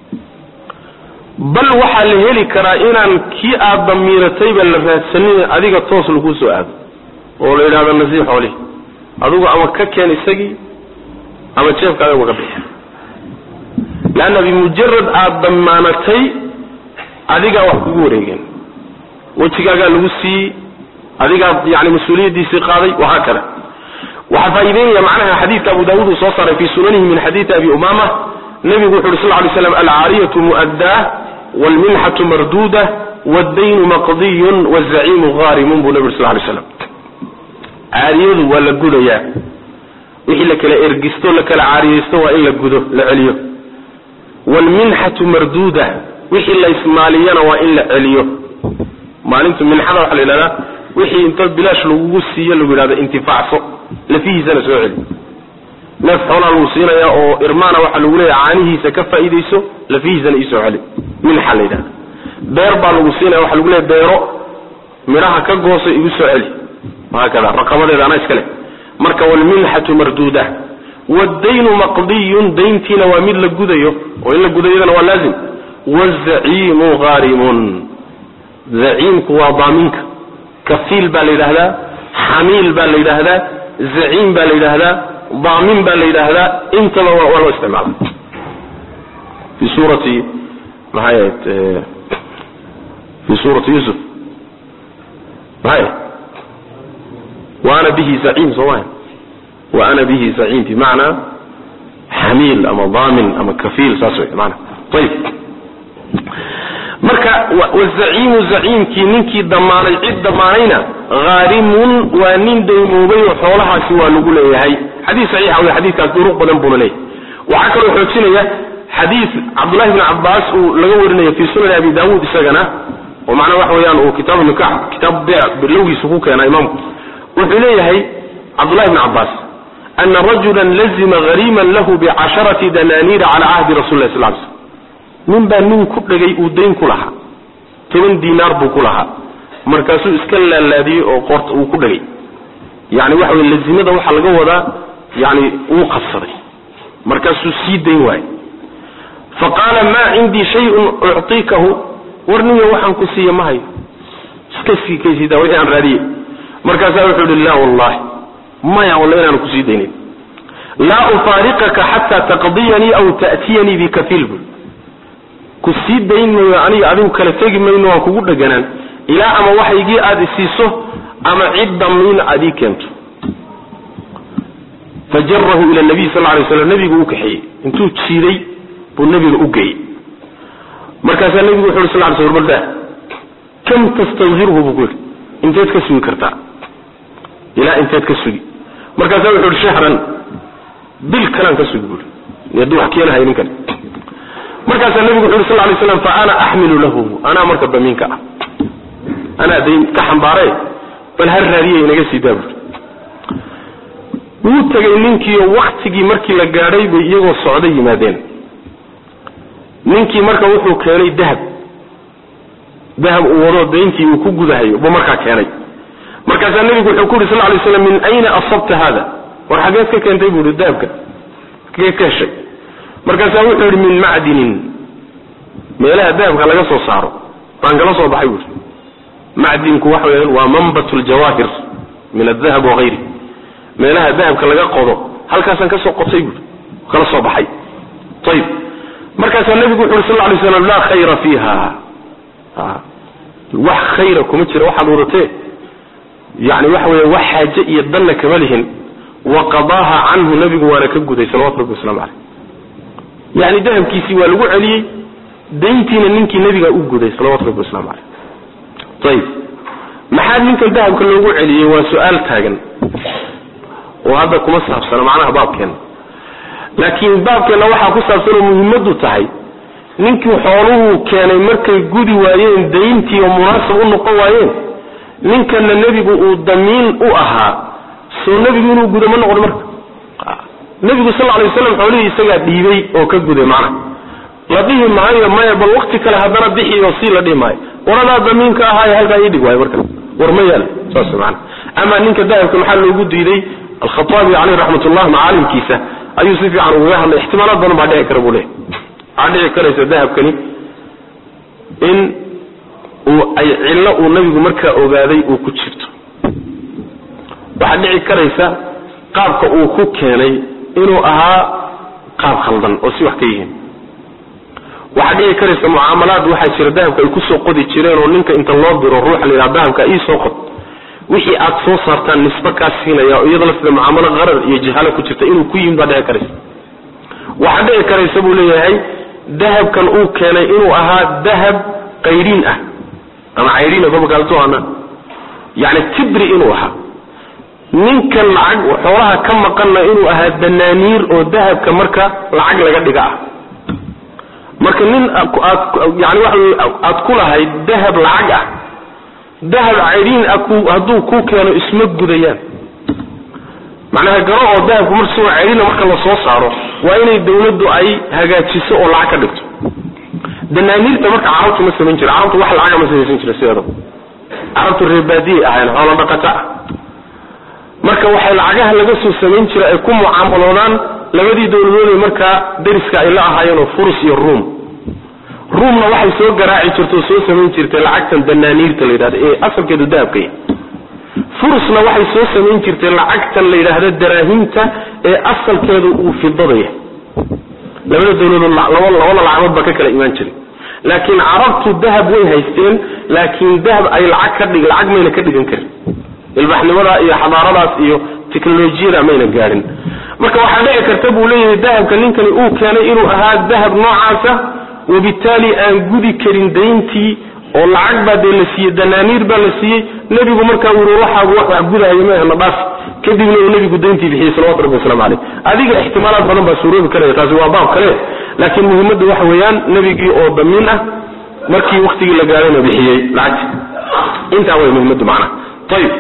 bal waxa la heli karaa inaan ki aad damiiratay bal la raadsanin adiga toos lagu soo aado oo la yiraahdo nasiix xooli adigu ama ka keen isagi ama jeefkaaga uga bixi laana bi mujarrad aad damaanatay adiga wax kugu wareegeen wajigaaga lagu sii adiga yaani mas'uuliyadiisa qaaday waxa kale waxa faa'iideeya macnaha xadiiska Abu Daawud soo saaray fi sunanihi min xadiis Abi Umama nabi wuxuu sallallahu alayhi wasallam al-'ariyatu mu'addah والمنحة مردودة والدين مقضي والزعيم غارم بنبي صلى الله عليه وسلم عاريض ولا قديا وحي لك لا إرقستو لك لا عاريستو وإلا قدو لعليو والمنحة مردودة وحي لا إسمالينا وإلا عليو ما أنتم من حدا وحلي لنا وحي انت بلاش لغوصية لغو هذا انتفاع صو لفيه زنة سوعلي نفس حول الوصينا يا أو إرمانا وحلولي عانيه سكفة إيديسو لفيه زنة إيسو علي من حليدا بير بالوصينا وحلولي بيرو مراها كقوصي إيسو علي وهكذا رقمات إذا أنا إسكالي مركا والمنحة مردودة والدين مقضي دينتين وامير لقوديو وإلا قوديو هو لازم والزعيم غارم زعيم كوا ضامنك كفيل بالي هذا حميل بالي هذا زعيم بالي هذا ضامن بالي هذا انت ولا استعمال في سورة معايا في سورة يوسف معايا وأنا به زعيم سواء وأنا به زعيم بمعنى حميل أما ضامن أما كفيل ساسوي معنى طيب مركا والزعيم زعيم كي ننكي ضماني عد ضمانينا غارم ونين ديموبي وحولها سوى نقول هاي حديث صحيح أو حديث كالدروق بنبون ليه وعكروا حوتينيا حديث عبد الله بن عباس ولغورنا في سنن أبي داود سجنا ومعنى وحويان وكتاب النكاح كتاب بيع باللوي سفوك أنا إمام وحليه هي عبد الله بن عباس أن رجلا لزم غريما له بعشرة دنانير على عهد رسول الله صلى الله عليه وسلم من بانين كل جاي ودين كلها تمن دينار بكلها مركزه إسكال الذي قرط وكل جاي يعني واحد اللزم ده وحلقه وده يعني وقصري مركزه سيد دين واي فقال ما عندي شيء أعطيكه ورني وحن كسية ماهي iska sii kaysida wixii aan raadiyay markaas wuxuu yidhi la wallahi ma ya wallahi inaan ku sii daynin la ufariqaka hatta taqdiyani aw ta'tiyani bikafil ku sii daynin aniga adigu kala tagi mayno waan kugu dhaganaan ila ama waxaygii aad isiiso ama cidda min adi keento fajarrahu ila nabi sallallahu alayhi wasallam nabigu u kaxiyay intuu jiiday buu nabiga u geeyay markaas nabigu wuxuu sallallahu alayhi wasallam kam tastawhiruhu buu inteed ka sugi kartaa ila inteed ka sugi markaas wuxuu shahran bil kalan ka sugi buu yadu wax keenahay ninkan markaas nabigu wuxuu sallallahu alayhi wasallam fa ana ahmilu lahu ana marka baminka ana dayn ka xambaaray bal har raadiyay inaga sii daabo wuu tagay ninkii waqtigii markii la gaaray bay iyagoo socday yimaadeen ninkii marka wuxuu keenay dahab dahab uu wado dayntii uu ku gudahayo buu marka keenay markaas nabigu wuxuu ku yiri sallallahu alayhi wasallam min ayna asabta hada war xageed ka keentay buu dahabka kee ka shay markaas wuxuu yiri min ma'dinin meelaha dahabka laga soo saaro baan kala soo baxay buu macdinku waxa weeyaan waa manbatul jawahir min adh-dhahab wa ghayri meelaha dahabka laga qodo halkaasan ka soo qotay buu kala soo baxay tayib markaas nabigu wuxuu sallallahu alayhi wasallam la khayra fiha ah wax khayra kuma jira waxa duurtay yaani waxa weeye wax xaaje iyo danna kamalihin wa qadaha anhu nabigu waana ka guday sallallahu alayhi wasallam yaani dahabkiisi waa lagu celiyay dayntiina ninkii nabiga u guday sallallahu alayhi wasallam طيب maxaa ninkan dahabka loogu celiyay waa su'aal taagan oo hadda kuma saabsana macnaha baabkeen laakiin baabkeena waxa ku saabsan muhiimadu tahay ninkii xooluhu keenay markay gudi waayeen dayntii oo munaasab u noqon waayeen ninkan nabigu uu damiin u ahaa soo nabigu inuu gudo ma noqon marka nabigu sallallahu alayhi wasallam xoolihi isaga dhiibay oo ka guday macnaha la dhihi maayo ma bal waqti kale hadana bixiyo si la dhimay warada damiinka ahaa halka ay dhig waay marka war ma yaal subhana ama ninka dahabka maxaa loogu diiday al-Khattabi alayhi rahmatullah maalimkiisa ayuu si fiican uga hadlay ihtimaalaad badan baa dhici kara buu leeyahay aadhici karaysa dahabkani in uu ay cillo uu nabigu marka ogaaday uu ku jirto waxa dhici karaysa qaabka uu ku keenay inuu ahaa qaab khaldan oo si wax ka yihiin waxa dhici karaysa muamalaad waxa jira dahabka ay ku soo qodi jireen oo ninka inta loo diro ruux la yiraahdo dahabka ii soo qod wixii aad soo saartaan nisba ka siinaya oo iyada la sida muamala qarar iyo jahala ku jirta inuu ku yimid dhici karaysa waxa dhici karaysa buu leeyahay dahabkan uu keenay inuu ahaa dahab qayrin ah ama ayriina baba galto ana yaani tibri inuu ahaa ninkan lacag xoolaha ka maqanna inuu ahaa danaaniir oo dahabka marka lacag laga dhiga ah marka nin yaani waxa aad ku lahayd dahab lacag ah dahab ayriin aku haduu ku keeno isma gudayaan macnaha garo oo dahabku markuu ayriina marka la soo saaro waa inay dawladdu ay hagaajiso oo lacag ka dhigto danaaniirta marka carabtu ma sameyn jiray carabtu wax lacag ma sameyn jiray sidoo carabtu ribaadi ahaan xoolo dhaqata marka waxa lacagaha laga soo sameyn jiray ay ku mucaamaloodaan labadii dawladood marka dariska ay la ahaayeen Furs iyo Rum Rumna waxay soo garaaci jirtay soo sameyn jirtay lacagtan danaaniirta la yiraahdo ee asalkeedu dahabkay Fursna waxay soo sameyn jirtay lacagtan la yiraahdo daraahimta ee asalkeedu uu fidadaya labada dawladood laba laba lacagood ba ka kala iman jiray laakiin carabtu dahab way haysteen laakiin dahab ay lacag ka dhig lacag meena ka dhigan karin ilbaxnimada iyo xadaaradaas iyo tiknoolajiyada meena gaarin marka waxa dhici karta buu leeyahay dahabka ninkani uu keenay inuu ahaa dahab noocaasa وبالتالي aan gudi karin dayntii oo lacag ba la siiyay danaaniir ba la siiyay nabigu marka uu ruuxa wax gudahay ma ahna bas kadibna uu nabigu dayntii bixiyay sallallahu alayhi wasallam adiga ihtimaalaad badan ba suuroobi karaya taasi waa baab kale laakiin muhiimadu waxa weeyaan nabigi oo damiin ah markii waqtigii la gaaray bixiyay lacag inta way muhiimadu macna tayib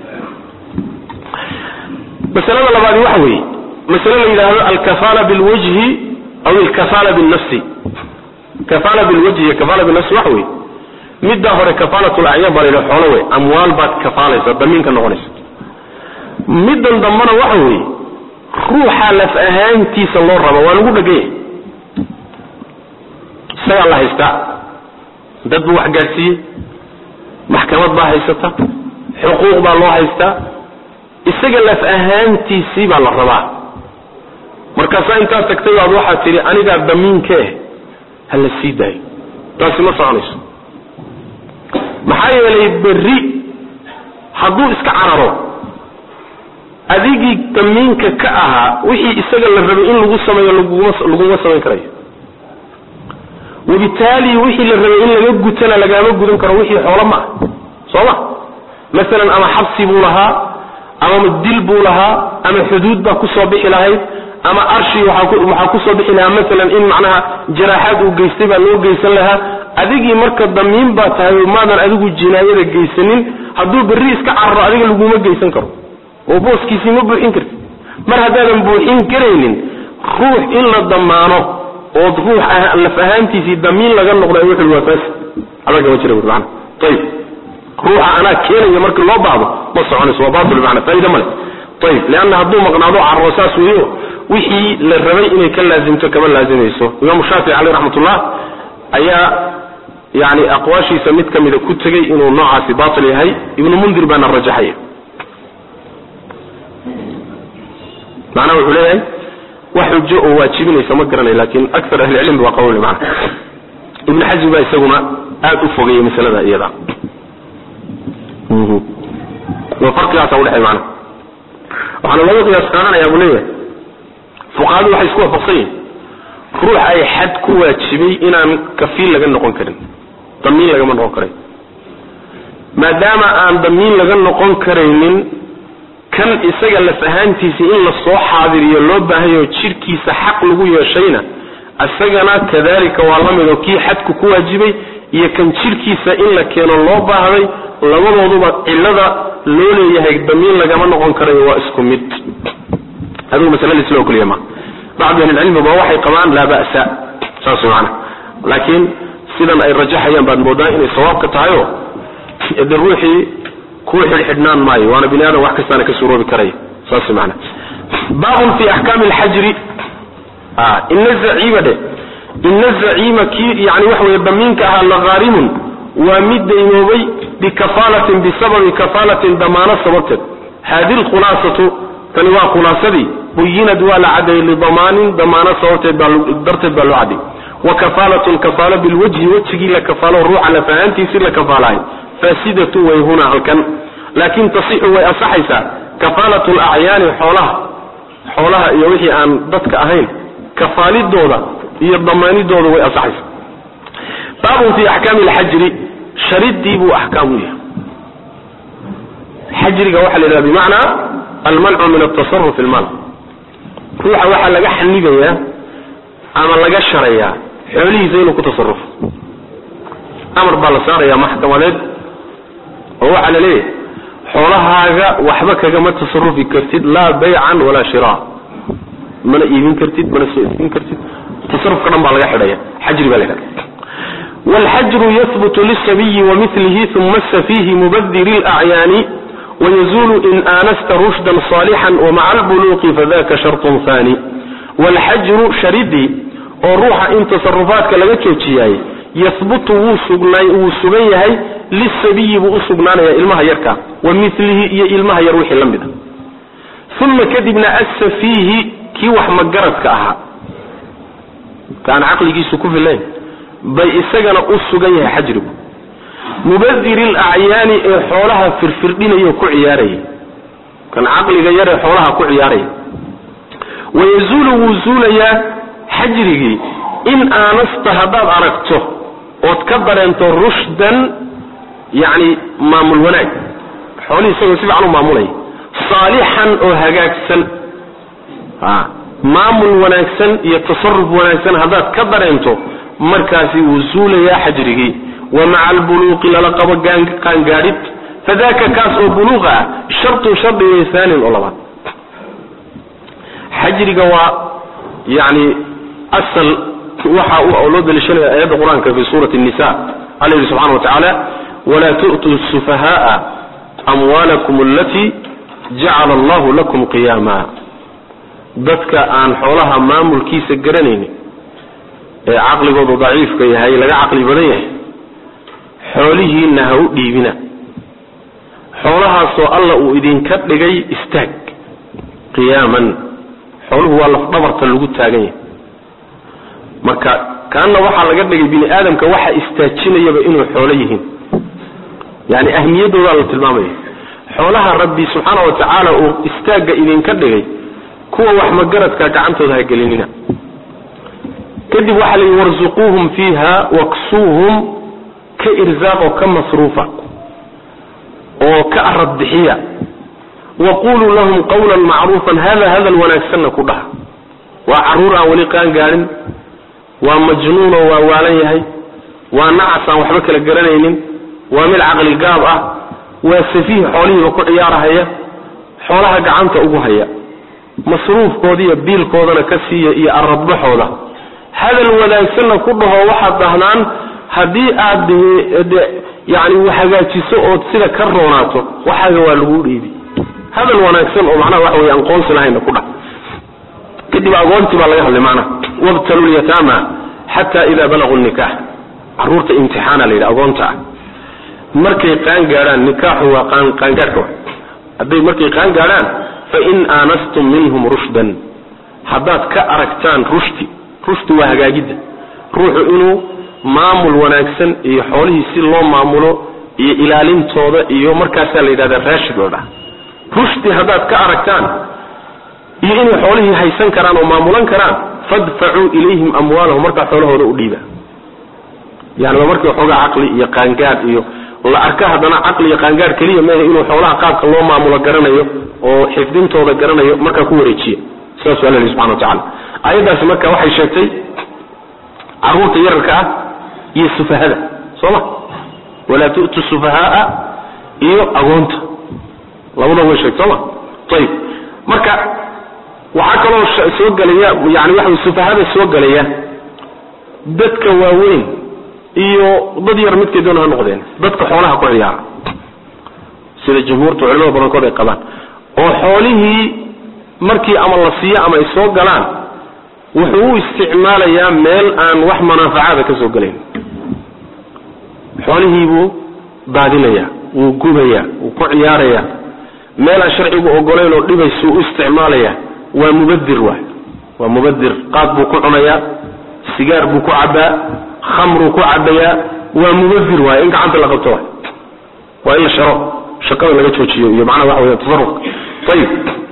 masalada labaad waxa weey masalada yiraahdo al-kafala bil wajhi aw al-kafala bin nafsi كفالة بالوجه كفالة بالنفس وحوي مدة هوري كفالة الأعيان بالي لحولوي أموال بات كفالة ضمين كنغنس مدة ضمنا وحوي روحا لفأهان تيس الله الربا ونقول لك ايه سيء الله يستع دد واحد قاسي maxkamad baa haysata xuquuq baa loo haystaa isaga laf ahaantiisii baa la rabaa markaasaa intaad tagtay baad waxaad tidhi anigaa damiinkee hala sii daayo taasi ma soconayso maxaa yeelay berri hadduu iska cararo adigii damiinka ka ahaa wixii isaga la rabay in lagu sameeyo laguma samayn karayo wabitaali wixii la rabay in laga gutana lagama gudan karo wixii xoolo ma sooma masalan ama xabsi buu lahaa ama dil buu lahaa ama xuduud baa ku soo bixi lahayd ama arshi waxa ku soo bixi lahaa masalan in macnaha jaraaxad uu geystay baa loo geysan lahaa adigii marka damiin baa tahay maadan adigu jinaayada geysanin hadduu berri iska cararo adiga laguma geysan karo oo booskiisii ma buuxin kartid mar haddaadan buuxin karaynin ruux in la damaano oo ruux laf ahaantiisii damiin laga noqday wuxuu waa taas adaga ma jira macna tayib ruuxa ana keenaya marka loo baado ma soconayso waa baadil macna faa'iido male tayib laana hadduu maqnaado carrosaas weeyo wixii la rabay inay ka laazimto kama laazimayso Imam Shafi'i alayhi rahmatullah ayaa yani aqwaashiisa mid kamida ku tagay inuu noocaasi baatil yahay ibn Mundir bana rajaxay macna wuxuu leeyahay وحجة واجبين يسمى قرني لكن أكثر أهل العلم وقول معه ابن حزم بقى يسمى آت أفقية مثل هذا إيضا وفرق لا تقول حي معنا وحنا الله يقول يسقانا يا أبوليه فقالوا حيسكوها فصيل روح أي حد كوة شبي إنا كفيل لغن نقون كرين ضمين لغن نقون كرين ما دام أن ضمين لغن نقون كرين kan isaga la fahantiisa in la soo xaadiriyo loo baahayo jirkiisa xaq lagu yeeshayna asagana kadalika waa la mid oo kii xadku ku waajibay iyo kan jirkiisa in la keeno loo baahday labadooduba cilada loo leeyahay damiin lagama noqon karayo waa isku mid hadu mas'ala isla kuliyama bacd min ilmi ba waxay qabaan la ba'sa saas macna laakiin sidan ay rajaxayaan baad moodaa inay sawaabka tahayo ee ruuxi كل حدنان ماي وانا بني ادم wax kasta ka suuroobi karay saas macna baab fi ahkam al-hajr ah in az-za'imade in az-za'ima ki yani wax way daminka ah la gharim wa midaynobay bi kafalatin bi sababi kafalatin damana sababta hadi al-khulasatu tani wa khulasadi buyinad wala aday li damanin damana sababta darta balu adi wa kafalatu al-kafala bil wajhi wajhi la kafala ruuha la fahanti si la kafalay فاسدة وهنا هلكن لكن تصيح وأصحيسا كفالة الأعيان حولها حولها يوحي أن ضدك أهين كفالة دولة هي الضمان دولة وأصحيسا باب في أحكام الحجر شريط ديب أحكامه حجر وحل إذا بمعنى المنع من التصرف في المال روح وحل لقى حنيبيا أما لقى الشرية حولي زينك تصرف أمر بالصار يا محكمة هو على ليه حولها وحبك كما تصرف كرتيد لا بيعا ولا شراء من ايمين كرتيد من سوء كرتيد تصرف كلام على حدايا حجر بالك والحجر يثبت للسبي ومثله ثم فيه مبذر الاعيان ويزول ان آنست رشدا صالحا ومع البلوغ فذاك شرط ثاني والحجر شردي وروح ان تصرفاتك لا جوجياي يثبت وسغناي وسغنيهي للسبي بأسقنانا يا إلمها يركع ومثله يا إلمها يروح اللمبدا ثم كذبنا أس فيه كي وحما قرد كأها كان عقلي كي سكوف الليل بي إساقنا أسقنيها حجرب مبذر الأعيان حولها فرفردين يكو عياري كان عقلي يرى حولها كو عياري ويزول وزول يا حجري إن آنست هباب عرقته وتكبر أنت رشدا يعني مامول وناج حولي يسوي سبع عنه مامولي صالحا وهجاكسا ها مامول وناجسا يتصرف وناجسا هذا كبر انتو مركزي وزول يا حجره ومع البلوغ للقب كان قارد فذاك كاس بلوغا شرط شرط ثاني العلماء حجره هو يعني اصل وحا اولاد لشنو ايات القران في سوره النساء عليه سبحانه وتعالى ولا تؤتوا السفهاء أموالكم التي جعل الله لكم قياما ضدك عن حولها مامل كيس الجرنين عقل قد ضعيف كي هاي لقى عقل بديه xoolihiina ha u dhiibina xoolahaasoo alla uu idinka dhigay istaag qiyaaman xooluhu waa lafdhabarta lagu taagan yahay marka kaana waxaa laga dhigay bini aadamka waxa istaajinayaba inuu xoolo yihiin yani ahmiyadooda la tilmaamaya xoolaha rabbi subxaanahu wa tacaala uu istaaga idinka dhigay kuwa wax magaradka gacantooda ha gelinina kadib waxaa la yidhi warzuquuhum fiiha waksuuhum ka irzaaqo ka masruufa oo ka arad bixiya waquluu lahum qawlan macruufan hada hadal wanaagsanna ku dhaha waa caruur aan weli qaan gaarin waa majnuuno waa waalan yahay waa nacas aan waxba kala garanaynin waa mid caqli gaab ah waa safiih xoolihiiba ku ciyaarahaya xoolaha gacanta ugu haya masruufkooda iyo biilkoodana ka siiya iyo arradbaxooda hadal wanaagsanna ku dhaho waxaad dhahnaan haddii aad yani hagaajiso ood sida ka roonaato waxaaga waa lagu dhiibi hadal wanaagsan oo macnaha waxa weeye aqoonsi lahayna ku dhah kadib agoontii baa laga hadlay macnaha wabtalu lyataama xataa idaa balaguu nikaax caruurta imtixaana la yidhi agoonta ah markay qaan gaadhaan nikaaxu waa qaangaadhka hadday markay qaan gaadhaan fain aanastum minhum rushdan haddaad ka aragtaan rushdi rushdi waa hagaagidda ruuxu inuu maamul wanaagsan iyo xoolihii si loo maamulo iyo ilaalintooda iyo markaasaa la yidhahda raashid oo dha rushdi haddaad ka aragtaan iyo inay xoolihii haysan karaan oo maamulan karaan fadfacuu ilayhim amwaalahum markaa xoolahooda u dhiiba yani waa markii xoogaa caqli iyo qaangaadh iyo la arka haddana caqli iyo qaangaadh keliya maaha inuu xoolaha qaabka loo maamulo garanayo oo xifdintooda garanayo markaa ku wareejiya sidaas waa la yidhi subxana wa tacala aayaddaasi marka waxay sheegtay caruurta yararka ah iyo sufahada sooma walaa tu'tu sufahaaa iyo agoonta labadaba way sheegtay sooma ayib marka waxaa kaloo soo gelaya yani waxa sufahada soo gelaya dadka waaweyn iyo dad yar midkay doona ha noqdeen dadka xoolaha ku ciyaara sida jumhuurta culimada badankood ay qabaan oo xoolihii markii ama la siiyo ama ay soo galaan wuxuu u isticmaalayaa meel aan wax manaafacaada ka soo gelayn xoolihii buu daadinayaa wuu gubayaa wuu ku ciyaarayaa meel aan sharcigu ogolayn oo dhibaysuu u isticmaalayaa waa mubadir waay waa mubadir qaad buu ku cunayaa sigaar buu ku cabaa khamruu ku cabayaa waa mubadir waay in gacanta la qabto waay waa in la sharo shaqada laga joojiyo iyo macnaha waxa weeye tafarruq ayib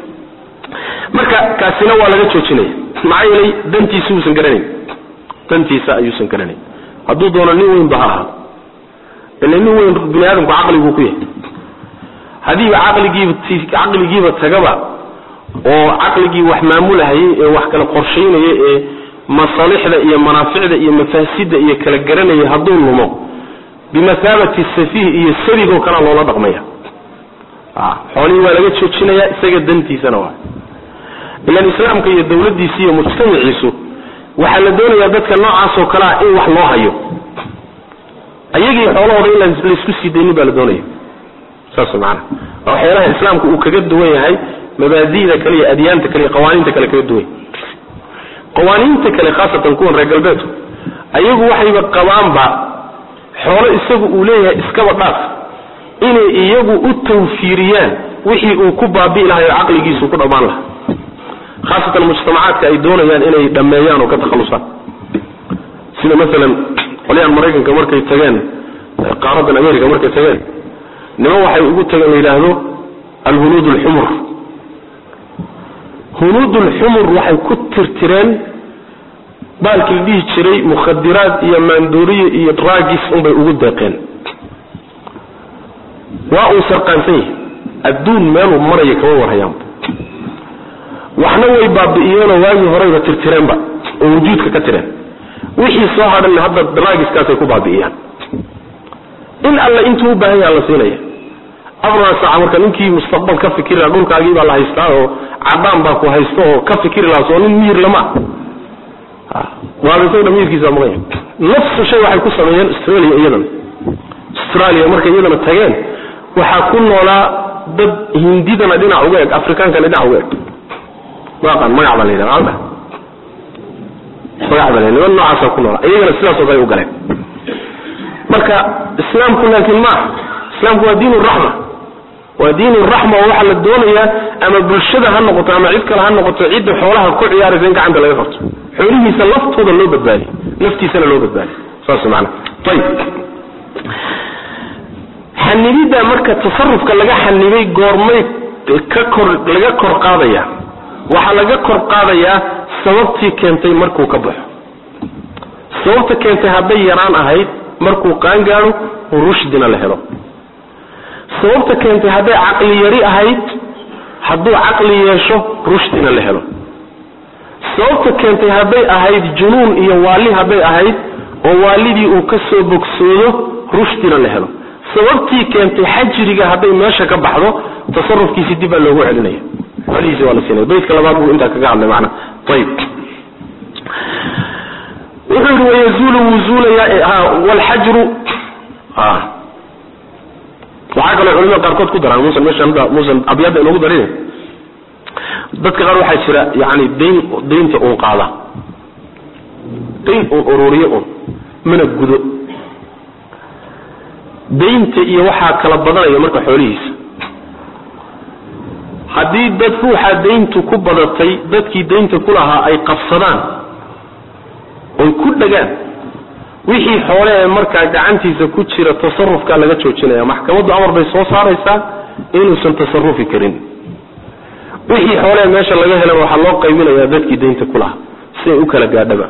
marka kaasina waa laga joojinaya maxaa yeelay dantiisa uusan garanayn dantiisa ayuusan garanayn hadduu doono nin weyn ba ha ahaado ila nin weyn bini aadamku caqliguu ku yahay haddiiba caqligiiba caqligiiba tagaba oo caqligii wax maamulahayay ee wax kala qorshaynaya ee masalixda iyo manaaficda iyo mafaasida iyo kala garanaya hadduu lumo bimathaabati safiih iyo sabigoo kala loola dhaqmaya xoolihii waa laga joojinaya isaga dantiisana waa ilan islaamka iyo dawladdiisa iyo mujtamaciisu waxaa la doonayaa dadka noocaas oo kale ah in wax loo hayo ayagii xoolahooda in la isku sii daynin baa la doonaya saas macnaha waxyaalaha islaamku uu kaga duwan yahay mabaadi'da kale iyo adyaanta kale iyo qawaaniinta kale kaga duwan qawaaniinta kale khaasatan kuwan reer galbeedku ayagu waxayba qabaanba xoolo isagu uu leeyahay iskaba dhaaf inay iyagu u tawfiiriyaan wixii uu ku baabi'i lahaa oo caqligiisu ku dhammaan lahaa khaasatan mujtamacaadka ay doonayaan inay dhameeyaan oo ka takhalusaan sida maalan qolyahan maraykanka markay tageen qaaradan america markay tageen niman waxay ugu tageen la yidhaahdo alhunuud alxumur hunuud alxumur waxay ku tirtireen baalkii la dhihi jiray mukhadiraad iyo maanduuriye iyo draagis unbay ugu deeqeen waa uu sarqaansan yahay adduun meeluu maraya kama warhayaanba waxna way baabi'iyeenoo waagii horeyba tirtireenba oo wujuudka ka tireen wixii soo hadhanna hadda draagiskaasay ku baabi'iyaan in alla intuu u baahan yaha la siinaya afar saaca marka ninkii mustaqbal ka fikiri lahaa dhulkaagii baa la haystaa oo cadaan baa ku haysto oo ka fikiri lahaa soo nin miyir lama waaba isaguna miyirkiisa maqan yahay nafsu shay waxay ku sameeyeen australia iyadana australia markay iyadana tageen waxaa ku noolaa dad hindidana dhinac uga eg afrikaankana dhinac uga eg waaqan magac baa la yidhaha alda magac baa la yidhaha niman noocaasa ku noolaa iyagana sidaasoo kale u galeen marka islaamku laakiin ma islaamku waa diin rahma waa diin rahma waxa la doonayaa ama bulshada ha noqoto ama cid kale ha noqoto cid xoolaha ku ciyaaraysa in gacanta laga qabto xoolihiisa laftooda loo badbaadi naftiisana loo badbaadi saas macna tayib xanibida marka tasarrufka laga xanibay goormay ka kor laga kor qaadaya waxa laga kor qaadaya sababtii keentay markuu ka baxo sababta keentay haday yaraan ahayd markuu qaan gaaro rushdina la helo sababta keentay haday aqli yari ahayd haduu aqli yeesho rushdina la helo sababta keentay haday ahayd junuun iyo waali haday ahayd oo waalidii uu ka soo bogsoodo rushdina la helo sababtii keentay xajriga haday meesha ka baxdo tasarrufkiisa dib baa loogu celinaya waliisi wala sinay beedka labaad uu inta kaga hadlay macna tayib wuxuu wayazulu wuzula ya wal hajru ah waxa kale culimada qaarkood ku daraan muusan meesha muusan abiyada inuu darin dadka qaar waxa jira yaani deyn deynta uu qaada deyn uu ururiyo uu mana gudo deynta iyo waxa kala badanaya marka xoolihiisa hadii dad ruuxa deyntu ku badatay dadkii deynta ku lahaa ay qabsadaan oo ku dhagaan wixii xoolo ee marka gacantiisa ku jira tasarrufka laga joojinaya maxkamaddu amar bay soo saaraysaa inuu san tasarrufi karin wixii xoolo ee meesha laga helo waxa loo qaybinayaa dadkii deynta ku lahaa si ay u kala gaadhaba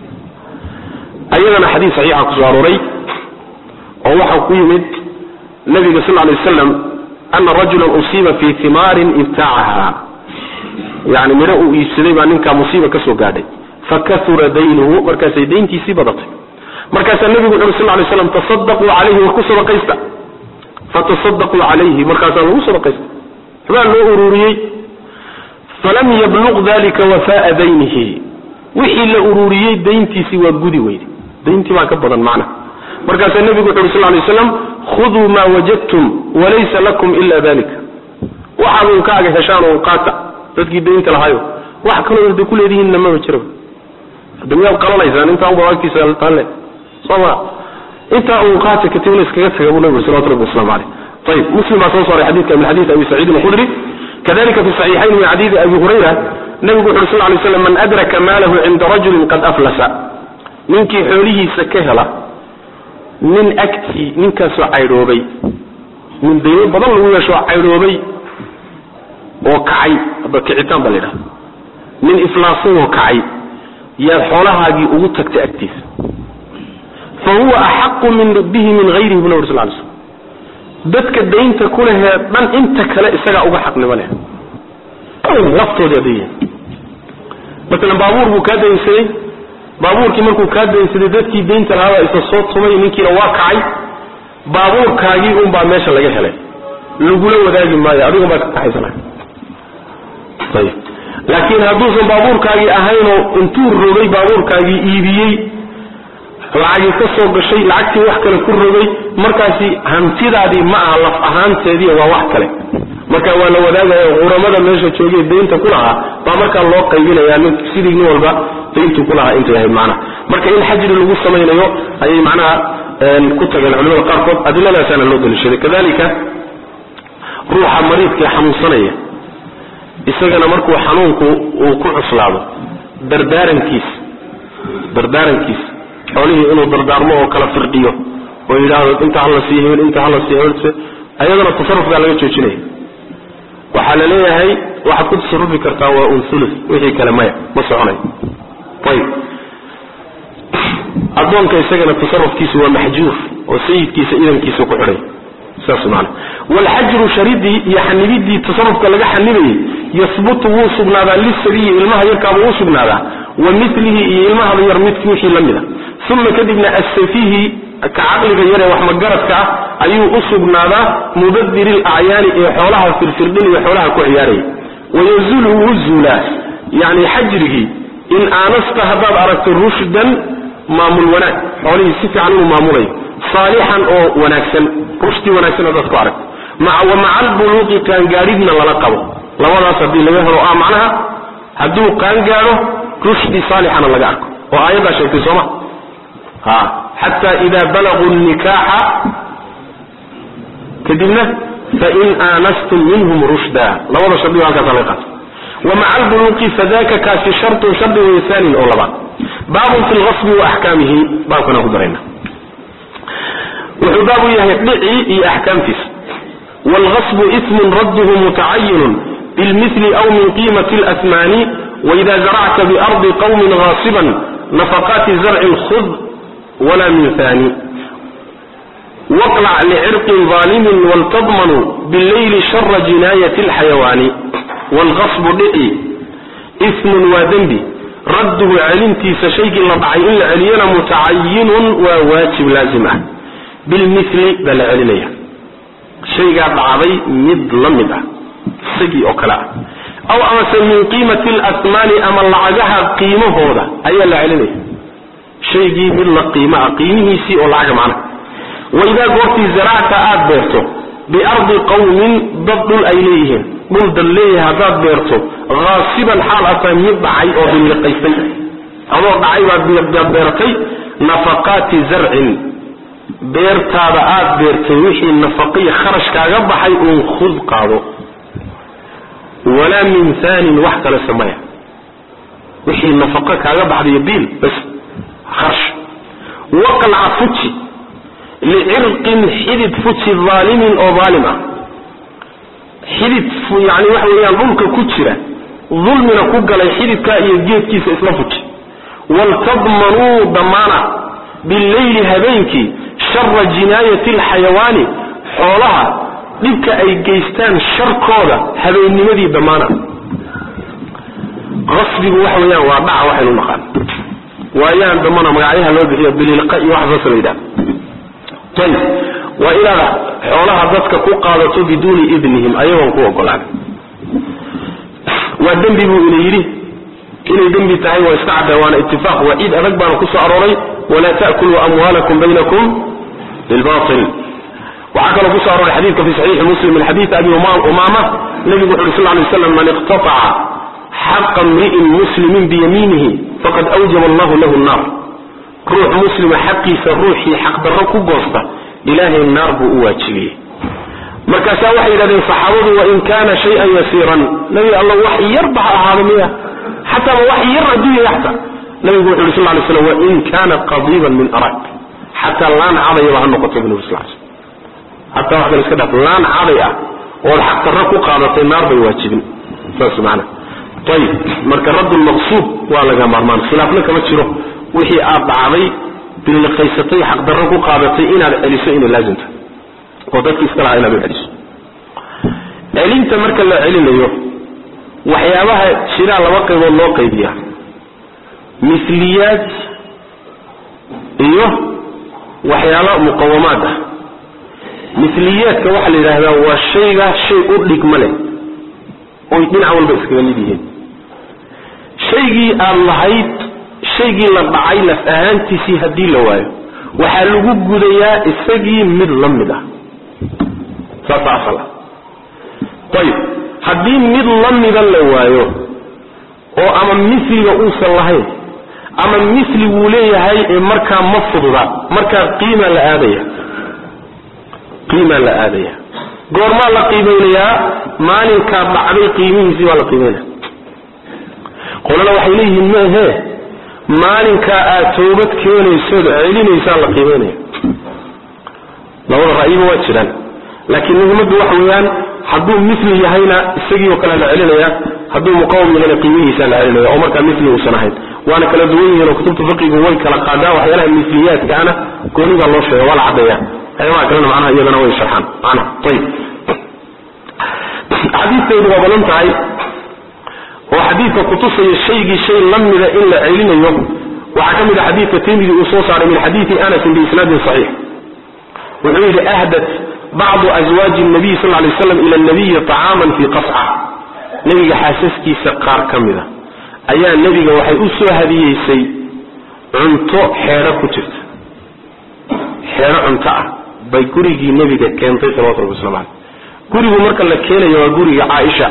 ayadana xadiis saxiix ah ku soo aroray oo waxa ku yimid nabiga sallallahu alayhi wasallam anna rajulan usiba fi thimar ibta'aha yani mira uu iibsaday baa ninka musiiba ka soo gaadhay fakathura daynuhu markaas ay deyntiisii badatay markaas nabigu sallallahu alayhi wasallam tasaddaqu alayhi wa kusadaqaysta fatasaddaqu alayhi markaas uu sadaqaysta xubaa loo ururiyay falam yablugh dhalika wafa'a daynihi wixii la ururiyay deyntiisii waa gudi weeyday deyntii baa ka badan macna markaas nabigu sallallahu alayhi wasallam khudhu ma wajadtum wa laysa lakum illa dhalika waxa uu kaaga heshaan oo qaata dadkii deynta lahayo wax kale oo ku leedihiin ma jiro dunyada qalanaysan inta uu waqtiisa taale soma inta uu qaata katibna iskaga tagay nabigu sallallahu alayhi wasallam طيب مسلم ما صار حديث من حديث ابي سعيد الخدري كذلك في الصحيحين من حديث ابي هريره النبي صلى الله عليه وسلم من ادرك ماله عند رجل قد افلس منك حوله سكهلا من اكتي منك سو عيروبي من دين بدل لو يشو عيروبي oo kacay bakicitaan balida min iflaasu kacay ya xoolahaagi ugu tagtay agtiis fa huwa ahqqu min bihi min ghayrihi ibn rasul allah dadka deynta ku leh dhan inta kale isaga uga xaqnimo leh laftooda deeyay mesela baabuur buu ka deynsaday baabuurkii markuu ka deynsaday dadkii deynta lahaa isa soo tumay ninkii waa kacay baabuurkaagi un baa meesha laga helay lagula wadaagi maayo adigu baa ka taxaysanay طيب لكن هذوز بابوركاغي اهينو انتو روغي بابوركاغي ايبيي lacag ka soo gashay lacagtii wax kale ku rogay markaasi hantidaadi ma aha laf ahaanteedii waa wax kale marka waa la wadaagayo quramada meesha joogay deynta ku lahaa baa marka loo qaybinayaa nin sidii nin walba deynta ku lahaa inta yahay macna marka in xajri lagu sameeyo ayay macnaha ku tagaan culimada qaarkood adiladaasana loo dalishaday kadalika ruuxa mariidka xanuunsanaya isagana markuu xanuunku uu ku cuslaado dardaarankiis dardaarankiis xoolihii inuu dardaarmo oo kala firdhiyo oo yiraahdo inta hal si hebel inta hal si hebel ayadana tasarrufka laga joojinay waxa la leeyahay waxa ku tasarrufi kartaa waa un thuluth wixii kale ma ma soconay tayib adoonka isagana tasarrufkiisu waa mahjuur oo sayidkiisa idankiisa ku xiray saas macna wal hajru sharidi yahnibidi tasarrufka laga xanibay yasbutu wusubnada lisabi ilmaha yarka wusubnada wa mithlihi ilmaha yar midkii lamida ثم كدبنا السفيه كعقل غير وحمقرتك أيو أصبنا مبدر الأعيان حولها في الفردين وحولها كعياري ويزوله وزولا يعني حجره إن آنست هباب أردت رشدا مامل وناك حوله سفي عنه مامولي صالحا أو وناكسا رشدي وناكسا ذاتك عرق مع ومع البلوغ كان قاربنا للقبه لو لا صدي لغيه رؤى معناها هدو كان قاره رشدي صالحا للقارك وآيضا شيء سمع ها حتى إذا بلغوا النكاح كدبنا فإن آنستم منهم رشدا لوضع شرطي وعنك طليقات ومع البلوغ فذاك كاسي شرط شرط ويسان أولبا باب في الغصب وأحكامه باب كنا قدرين وحباب يهدعي أحكام فيه والغصب إثم رده متعين بالمثل أو من قيمة الأثمان وإذا زرعت بأرض قوم غاصبا نفقات زرع خذ ولا من ثاني واقلع لعرق ظالم ولتضمن بالليل شر جناية الحيوان والغصب دعي إثم وذنب رده علمتي سشيك لضعي العلينا متعين وواجب لازمة بالمثل بل علينيه شيء بعضي مد لمده سجي أكلا أو أمس من قيمة الأثمان أما العجها قيمه هذا أي العلمي شيء من القيمة قيمه سي العجم معنا وإذا قلت زرعت أدبرته بأرض قوم ضد الأيليهم ضد الليه هذا أدبرته غاصبا حال أطيم يبعي أو بالقيسي أو ضعي وبيبرتي نفقات زرع beertaada aad beertay wixii nafaqii kharashkaaga baxay oo khud qaado wala min thani wax kala sameeya wixii nafaqa kaaga baxday bil bas kharash waqal afuti li'irq hidid futi zalim oo zalima hidid yani wax weeyaan dhulka ku jira dhulmina ku galay hididka iyo geedkiisa isla futi wal tadmanu damana بالليل هبينكي شر جناية الحيوان حولها لبك أي جيستان شر كولا هبين نمدي بمانا غصبي وحويا وضع وحي المخان وأيان بمانا مقعيها لوجه باللقاء وحظة سريدا طيب وإلى حولها ذاتك قوقادة بدون إذنهم أيوان قوة قلعا والدنب إليه إلي دنب تهي واستعد وانا اتفاق وإذ أذكبر قصة أروري ولا تأكلوا أموالكم بينكم بالباطل وعقل قصة أروري حديث في صحيح مسلم من حديث أبي أمامة النبي صلى الله عليه وسلم من اقتطع حق امرئ مسلم بيمينه فقد أوجب الله له النار روح مسلم حقي سروحي حق دركو قصة إله النار بأواجه مركزا وحي لدي صحابه وإن كان شيئا يسيرا نبي الله وحي يربح أعالمية حتى وحي يرديه يحتى النبي صلى الله عليه وسلم وإن كان قضيبا من أراك حتى لان عضي وهن نقطة ابن صلى الله عليه وسلم حتى واحد الاسكدف لان عضي والحق تركوا قادة النار بيواجبين فاسمعنا طيب مركا رد المقصود وعلى جمارمان خلافنا كما تشيره وحي آب عضي بالقيستي حق تركوا قادة إنا الأليسين اللازمة وذلك يسترع إلى بالحديث علمت مركا لا علم اليوم وحيابها شراء لوقف والله قيدية مثليات ايوه وحيالا مقومات مثليات كوحل هذا هو الشيء شيء أدلك ملك ويتنين عوال بإسكرانيديهن شيء اللهيت شيء لبعي لفأهانتي سي هدي لوايو وحالوغو قديا السجي من لمده فصاصلا طيب هدين من لمده لوايو oo ama misliga uu salahay ama misli uu leeyahay ee marka mafruda marka qiima la aadaya qiima la aadaya goorma la qiimeeyaa maalinka bacday qiimihiisa waa la qiimeeyaa qolana waxay leeyihiin ma he maalinka aad toobad keenayso celinaysa la qiimeeyaa labada ra'yi waa jiraan laakiin muhiimadu waxa weeyaan hadduu misli yahayna isagii kala la celinaya hadduu muqawm yahay qiimihiisa la celinaya oo marka misli uu sanahayn waana kala duwan yihiin oo kutubta fiqiga way kala qaadaa waxyaalaha misliyaadka ana gooniga loo sheego wala cadeeya ayma kalena macnaha iyadana way sharxan macnaha tayib xadiiskaydu waa badan tahay oo xadiiska kutusaya shaygi shay lamida in la celinayo waxa kamid ah xadiiska Tirmidhi uu soo saaray min xadiisi Anas bi isnad sahih wuxuu yiri ahdat بعض أزواج النبي صلى الله عليه وسلم إلى النبي طعاما في قصعة نبي حاسسكي سقار كاملة أيها النبي وحي أسوى هذه السي عنطو حيرا كتبت حيرا عنطاء بيقوريجي النبي كان طيب صلى الله عليه وسلم قوريجي مركا لكينا يوا قوريجي عائشة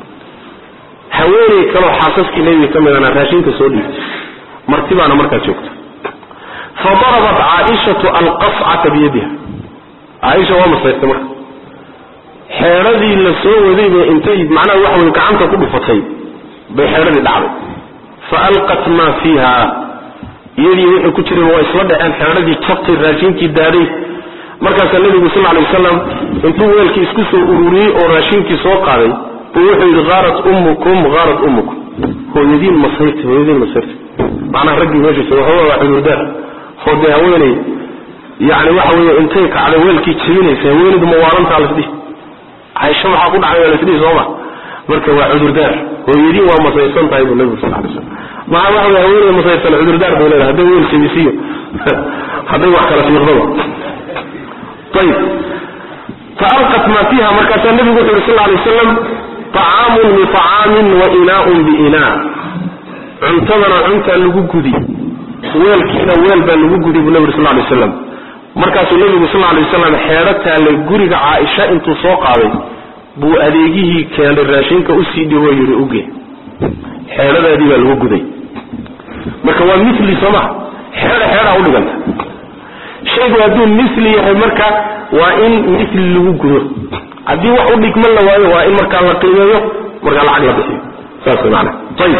حوالي كانوا حاسسكي النبي كاملة أنا راشين كسولي مرتبة أنا مركا شوكت فضربت عائشة القصعة بيدها. عائشة ومصيرت مرة حيردي للسوء ذي بإنتاج معناه واحد كعنت كل فتحي بحيردي دعوة فألقت ما فيها يدي كتر وإسلام أن حيردي تفطر راشين كداري مركز النبي صلى الله عليه وسلم انتو ويلك اسكسوا أروري أو راشين كي سوق علي ووحي غارت أمكم غارت أمكم هو يدين مصيرت هو يدين مصيرت معناه رجل وجهه وهو واحد ورداء هو داويني يعني وحوي انتيك على ويلكي تشيني سويني بموارنت على فدي عايشه waxa ku dhacay wala sidii Soomaa marka waa cudur daar hooyadii waa masaysan tahay Nabi sallallahu alayhi wasallam ma waxa way hooyadii masaysan cudur daar buu leeyahay haday weel siisiyo haday wax kala fiiqdo طيب فألقت ما فيها marka Nabi sallallahu alayhi wasallam طعام بطعام وإناء بإناء cuntada cunta lagu gudi weelkiina weel baa lagu gudi Nabi sallallahu alayhi wasallam markaasuu nabigu sallallahu alayhi wasallam xeerata la guriga Aisha intuu soo qaaday buu adeegihii keenay raashinka u sii dhigo yiri uge xeeradaadii baa lagu guday marka waa misli sama xeera xeera u dhiganta shaygu hadduu misli yahay marka waa in misli lagu gudo haddii wax u dhigman la waayo waa in marka la qiimeeyo marka lacag la bixiyo saas macna tayib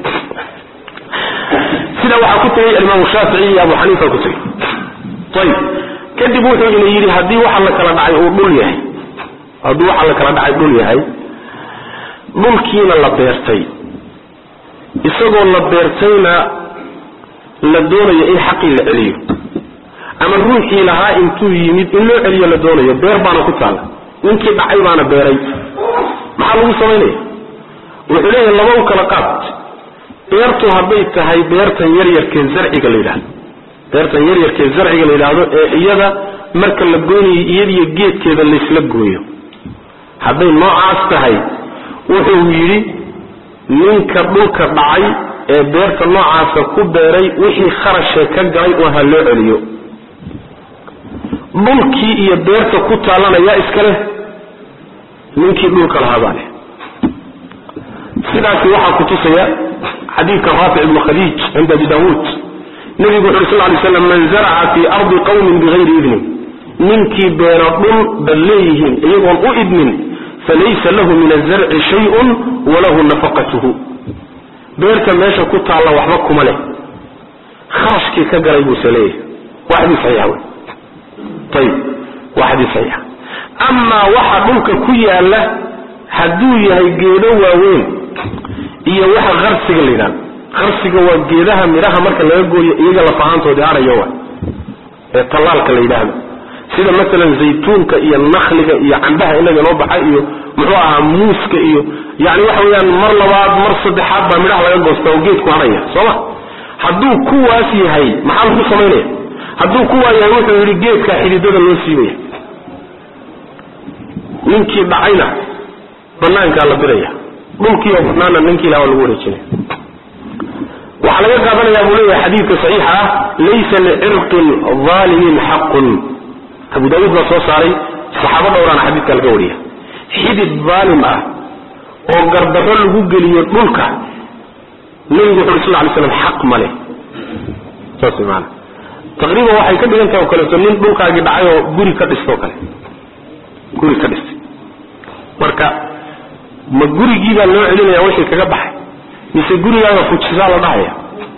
sida waxa ku tagay Imam Shafi'i iyo Abu Hanifa ku tagay طيب كدب wuxuu inay yiri hadii waxa la kala dhacay oo dhul yahay hadii waxa la kala dhacay dhul yahay dhulkiina la beertay isagoo la beertayna la doonayo in xaqi la celiyo ama ruuxii lahaa intuu yimid in loo celiyo la doonayo beer baana ku taal ninkii dhacay baana beeray maxaa lagu sameeyay wuxuu leeyahay laba kala qaad beertu haday tahay beertan yar yar ka zarciga leeyahay beertan yar yar ka zarciga leeyahay ee iyada marka la goonayo iyadiyo geedkeeda la isla gooyo haday noocaas tahay wuxuu yiri ninka dhulka dhacay ee beerta noocaas ku beeray wixii kharash ka galay oo ha loo celiyo dhulkii iyo beerta ku taalanaya iskale ninkii dhulka lahaa sidaas waxa ku tusaya xadiidka Rafi' ibn Khadij عند Abi Dawud nabi sallallahu alayhi wasallam man zara'a fi ardi qawmin bighayri idnin minki beeradun balayhim iyagoon u idnin falaysa lahu min az-zar'i shay'un wa lahu nafaqatuhu beerta meesha ku taala waxba kuma leh kharashki ka galay buu salay waxa saxiix طيب واحد صحيح اما waxa dhulka ku yaala haduu yahay geedo waaweyn iyo waxa qarsiga leeyahay qarsiga waa geedaha miraha marka laga gooyo iyaga la faahantooda arayo waa ee talaalka leeyahay sida mesela zaytuunka iyo nakhliga iyo cambaha inaga loo baxay iyo muxuu ahaa muuska iyo yaani waxa weeyaan mar labaad mar saddexaad ba miraha laga goosto oo geedku araya soo haduu kuwaas yahay maxaa lagu sameeyay haduu kuwa yahay wuxuu yiri geedka xididada loo siibay ninkii dhacayna banaanka la diraya dhulkii oo banaana ninkii la lagu wareejinay waxa laga qaadanayaa buu leeyahay xadiidka saxiix ah laysa li'irqin zalimin haqqun Abu Dawud la soo saaray saxaabada dhowrana xadiidka laga wariyay xidid zalim ah oo gardaro lagu geliyo dhulka nabiga sallallahu alayhi wasallam xaq male saasmaan taqriiban waxay ka dhigan tahay kale nin dhulkaagi dhacay oo guri ka dhisto kale guri ka dhistay marka ma gurigiiba loo celinaya wixii kaga baxay mise gurigaaga fujisaa la dhahaya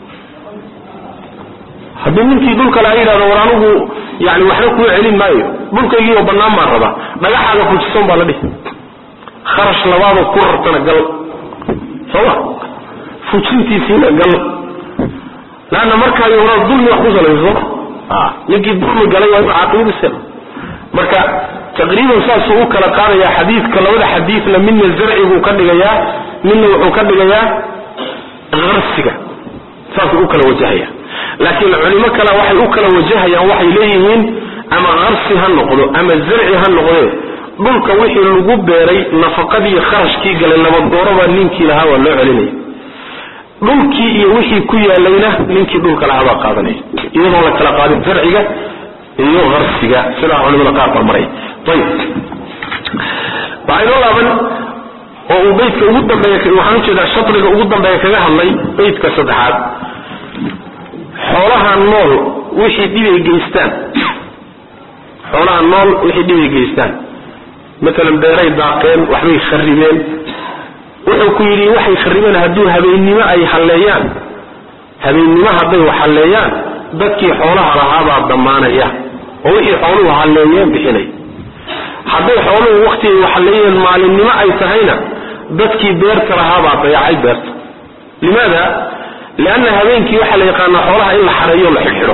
haddii ninkii dhulka la yiraahdo waranugu yaani waxna ku celin maayo dhulkaygii oo banaan ma raba dhagaxaaga fujisan baa la dhihi kharash labaado ku rartana gal sawa fujintiisiina gal laana marka ay wara dulmi wax ku salayso ah ninkii dulmi galay waa caaqibadiisa marka taqriiban saas uu kala qaadaya xadiidka labada xadiidna midna zarcigu ka dhigaya midna wuxuu ka dhigaya qarsiga saas uu kala wajahaya laakiin culimo kale waxay u kala wajahayaan waxay leeyihiin ama qarsi ha noqdo ama zarci ha noqdo dhulka wixii lagu beeray nafaqadii kharashkii galay laba dooraba ninkii lahaa waa loo celinaya dhulkii iyo wixii ku yaalayna ninkii dhulka lahaa qaadanay iyadoo la kala qaadin zarciga iyo qarsiga sida culimada qaar barmaray طيب baaydo laban oo uu beedka ugu dambeeyay waxaan u jeedaa shatriga ugu dambeeyay kaga hadlay beedka saddexaad xoolaha nool wixii dhibay geystaan xoolaha nool wixii dhibay geystaan مثلا beeray daaqeen waxbay kharibeen wuxuu ku yiri waxay kharibeen haduu habeennimo ay haleeyaan habeennimo haday wax haleeyaan dadkii xoolaha lahaaba damaanaya oo wixii xooluhu haleeyeen bixinay haday xooluhu waqti wax haleeyeen maalinimo ay tahayna dadkii beerta lahaaba dayacay beerta limaada لأن habeenkii waxa la yaqaan xoolaha in la xareeyo la xidho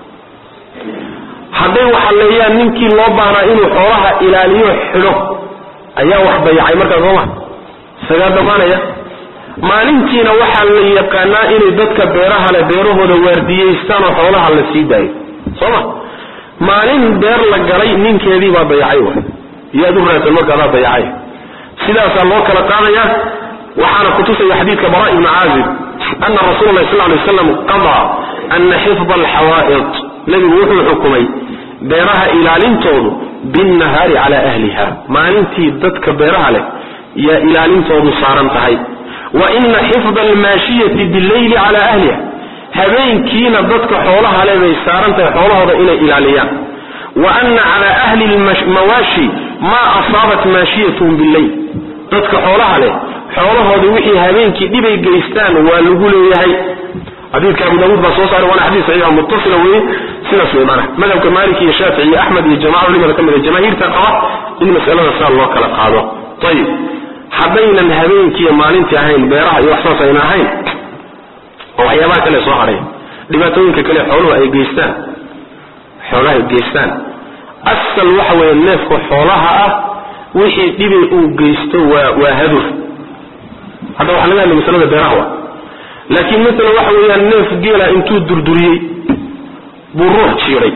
haday waxa leeyahay ninkii loo baahnaa inuu xoolaha ilaaliyo xidho ayaa wax dayacay markaa Soomaa saga damaanaya maalintiina waxa la yaqaanaa inay dadka beeraha la beerahooda waardiyeystaan oo xoolaha la sii daayo Soomaa maalin beer la galay ninkeedii baa dayacay wax yaadu raatan markaa dayacay sidaas loo kala qaadaya waxaana ku tusay xadiidka Bara ibn Azib anna Rasuulullah sallallahu alayhi wasallam qada an hifdh al-hawa'id nabi wuxuu xukumay beeraha ilaalintoodu bin nahari ala ahliha maalintii dadka beeraha leh ya ilaalintoodu saaran tahay wa inna hifdh al-mashiyati bil-layl ala ahliha habeenkiina dadka xoolaha leh bay saaran tahay xoolahooda inay ilaaliyaan wa anna ala ahli al-mawashi ma asabat mashiyatuhum bil-layl dadka xoolaha leh xoolahooda wixii habeenkii dhibay geystaan waa lagu leeyahay حديث أبو داود بصوص على وانا حديث صحيح متصل وين سنة سويمانة مذهب مالكي الشافعي أحمد الجماعة ولما تكمل الجماهير تقرأ المسألة نسأل الله كلا قاضي طيب حبينا الهبين كي مالين تهين بيراح يحصل سينا هين وحيابات اللي صح عليه لما تقولك كلا حولها أي جيستان حولها أي جيستان أصل وحوى النفق حولها وحي دبي أو جيستو وهدف هذا هو حلقة المسألة بيراحوا لكن مثل وحوى النفق جيلا انتو الدردري بروح تشيري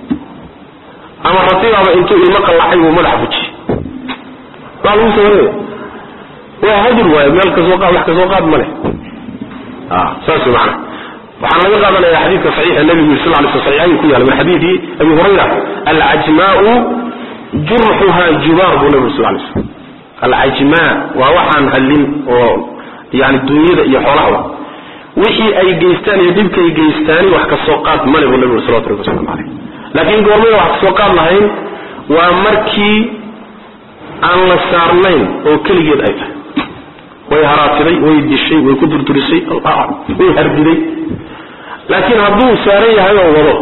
أما رطيبها انتو المقل لحي وملحفج قالوا سوى وهدر ومالك زوقات وحك زوقات ملح اه ساسي معنا وحنا نقول هذا حديث صحيح النبي صلى الله عليه وسلم صحيحين كلها من حديث أبي هريرة العجماء جرحها جبار النبي صلى الله عليه وسلم العجماء ووحن هلين يعني الدنيا يحولها وحي أي جيستان يدبك أي جيستاني وحك السوقات ملك النبي صلى الله عليه وسلم عليه لكن قولوا وحك السوقات لهين ومركي أن لسارنين وكل جد أيضا ويهراتي ويدشي ويكدر ترسي ويهردي لكن هدو ساري هاي وضو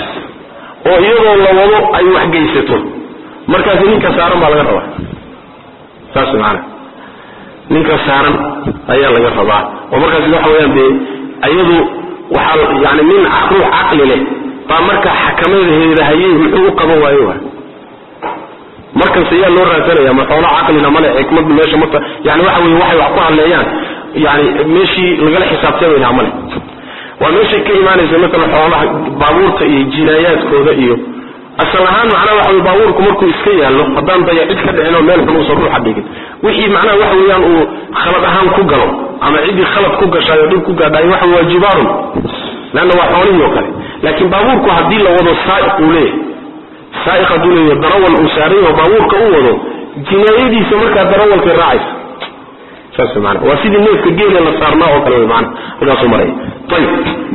ويضو الله وضو أي واحد جيسته مركز نينك سارن بالغر أوه ساسو معنا نينك سارن أي الله يرفضها ومركز الله ويان بي أيضو وحال يعني من روح عقل له فمركز حكمه هذا هيه محقوق قبوا أيوه markan siyaa loo raadsanaya ma xoolo aqlina male xikmad meesha marka yani waxa weey waxay wax ku hadlayaan yani meeshii laga xisaabtamay amale waa meeshii ka iimaanaysa marka xoolaha baabuurta iyo jinaayaadkooda iyo asal ahaan macna waxa weey baabuurku markuu iska yaalo hadaan dayacid ka dhicino meel xun soo ruux dhigin wixii macna waxa weeyaan uu khalad ahaan ku galo ama cidii khalad ku gashayo dib ku gaadhay waxa waa jibaarun laana waa xooliyo kale laakiin baabuurku hadii la wado saa'iq uu leeyahay سائق دولي درول أساري وباورك أوله جنايدي سمرك درول كالرعيس شاسو معنا وسيد الناس كجيل اللي صارناه وكانوا معنا هذا سمري طيب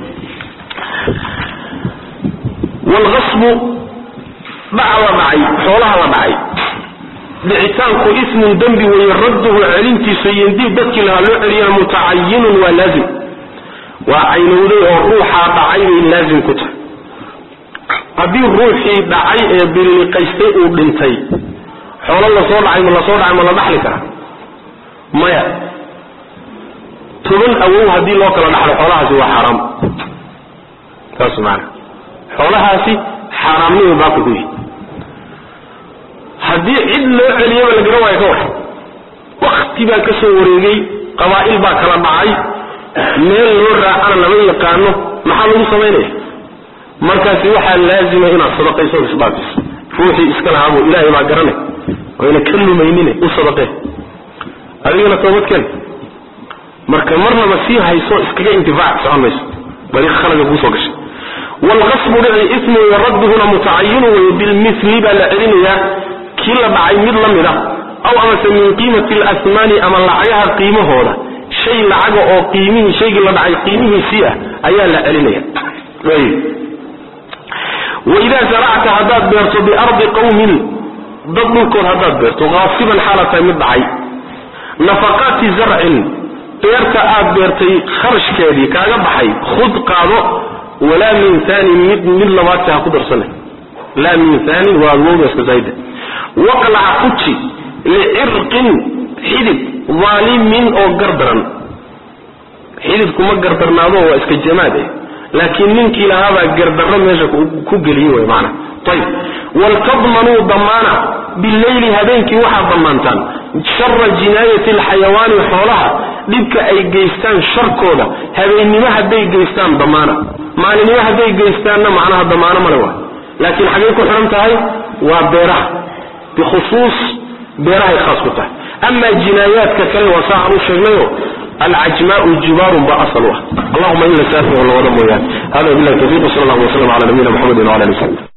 والغصب معه معي حولها ومعي بعتانك اسم ذنبي ويرده علمتي سيندي بك لها لعري متعين ولازم وعينه لي وروحها بعين لازم كتب hadii ruuxii dhacay ee biliqaystay uu dhintay xoolo la soo dhacay ma la soo dhacay ma la dhaxli kara maya tuban awow hadii loo kala dhaxlo xoolahaasi waa xaraam taas macna xoolahaasi xaraamnimo baa ku yihiin hadii cid loo celiyo la garan waayo ka wax waqti baa ka soo wareegay qabaa'il baa kala dhacay meel loo raacana lama yaqaano maxaa lagu sameeyaa markaasi waxa laazim ah inaad sadaqayso isbaabis ruuxi iska lahaabo ilaahay ma garanay oo ina kalluumaynina u sadaqay adigana toobadkeen marka marna ma si hayso iskaga intifaac samayso bari khalaga ku soo gashay wal ghasb li'i ismu yaradduhu muta'ayyin wa bil mithli bal ilmiya kila ba'ay mid lamida aw ama min qiimati al asmani ama la'ayaha qiimahooda shay lacaga oo qiimihi shayga la dhacay qiimihiisa ayaa la celinaya way waidaa zaracta haddaad beerto biardi qawmin dad dhulkood haddaad beerto qaasiban xaalatahay mid dhacay nafaqaati zarcin beerta aad beertay kharashkeedii kaaga baxay khud qaado walaa min thani mid mid labaadka ha ku darsanay laa min thani waa alwowda iska zaayda waqlac fuji licirqin xidid daalimin oo gardaran xidid kuma gardarnaado waa iska jamaad eh laakiin ninkii lahaabaa gardarro meesha ku geliye way maana ayib waltadmanuu damaana billayli habeenkii waxaad damaantaan shara jinaayati alxayawaani xoolaha dhibka ay geystaan sharkooda habeennimo hadday geystaan damaana maalinimo hadday geystaanna macnaha damaano male waa laakiin xaggay ku xihan tahay waa beeraha bikhusuus beerahay khaas ku tahay amaa jinaayaadka kale waa saa aan u sheegnayo alcajmaau jibaarun baa asal u ah allahuma ila saafi walwada mooyaan hada billahi tawfiiq sal allahu waslam ala nabiyina muxamedin wala alihi wasallam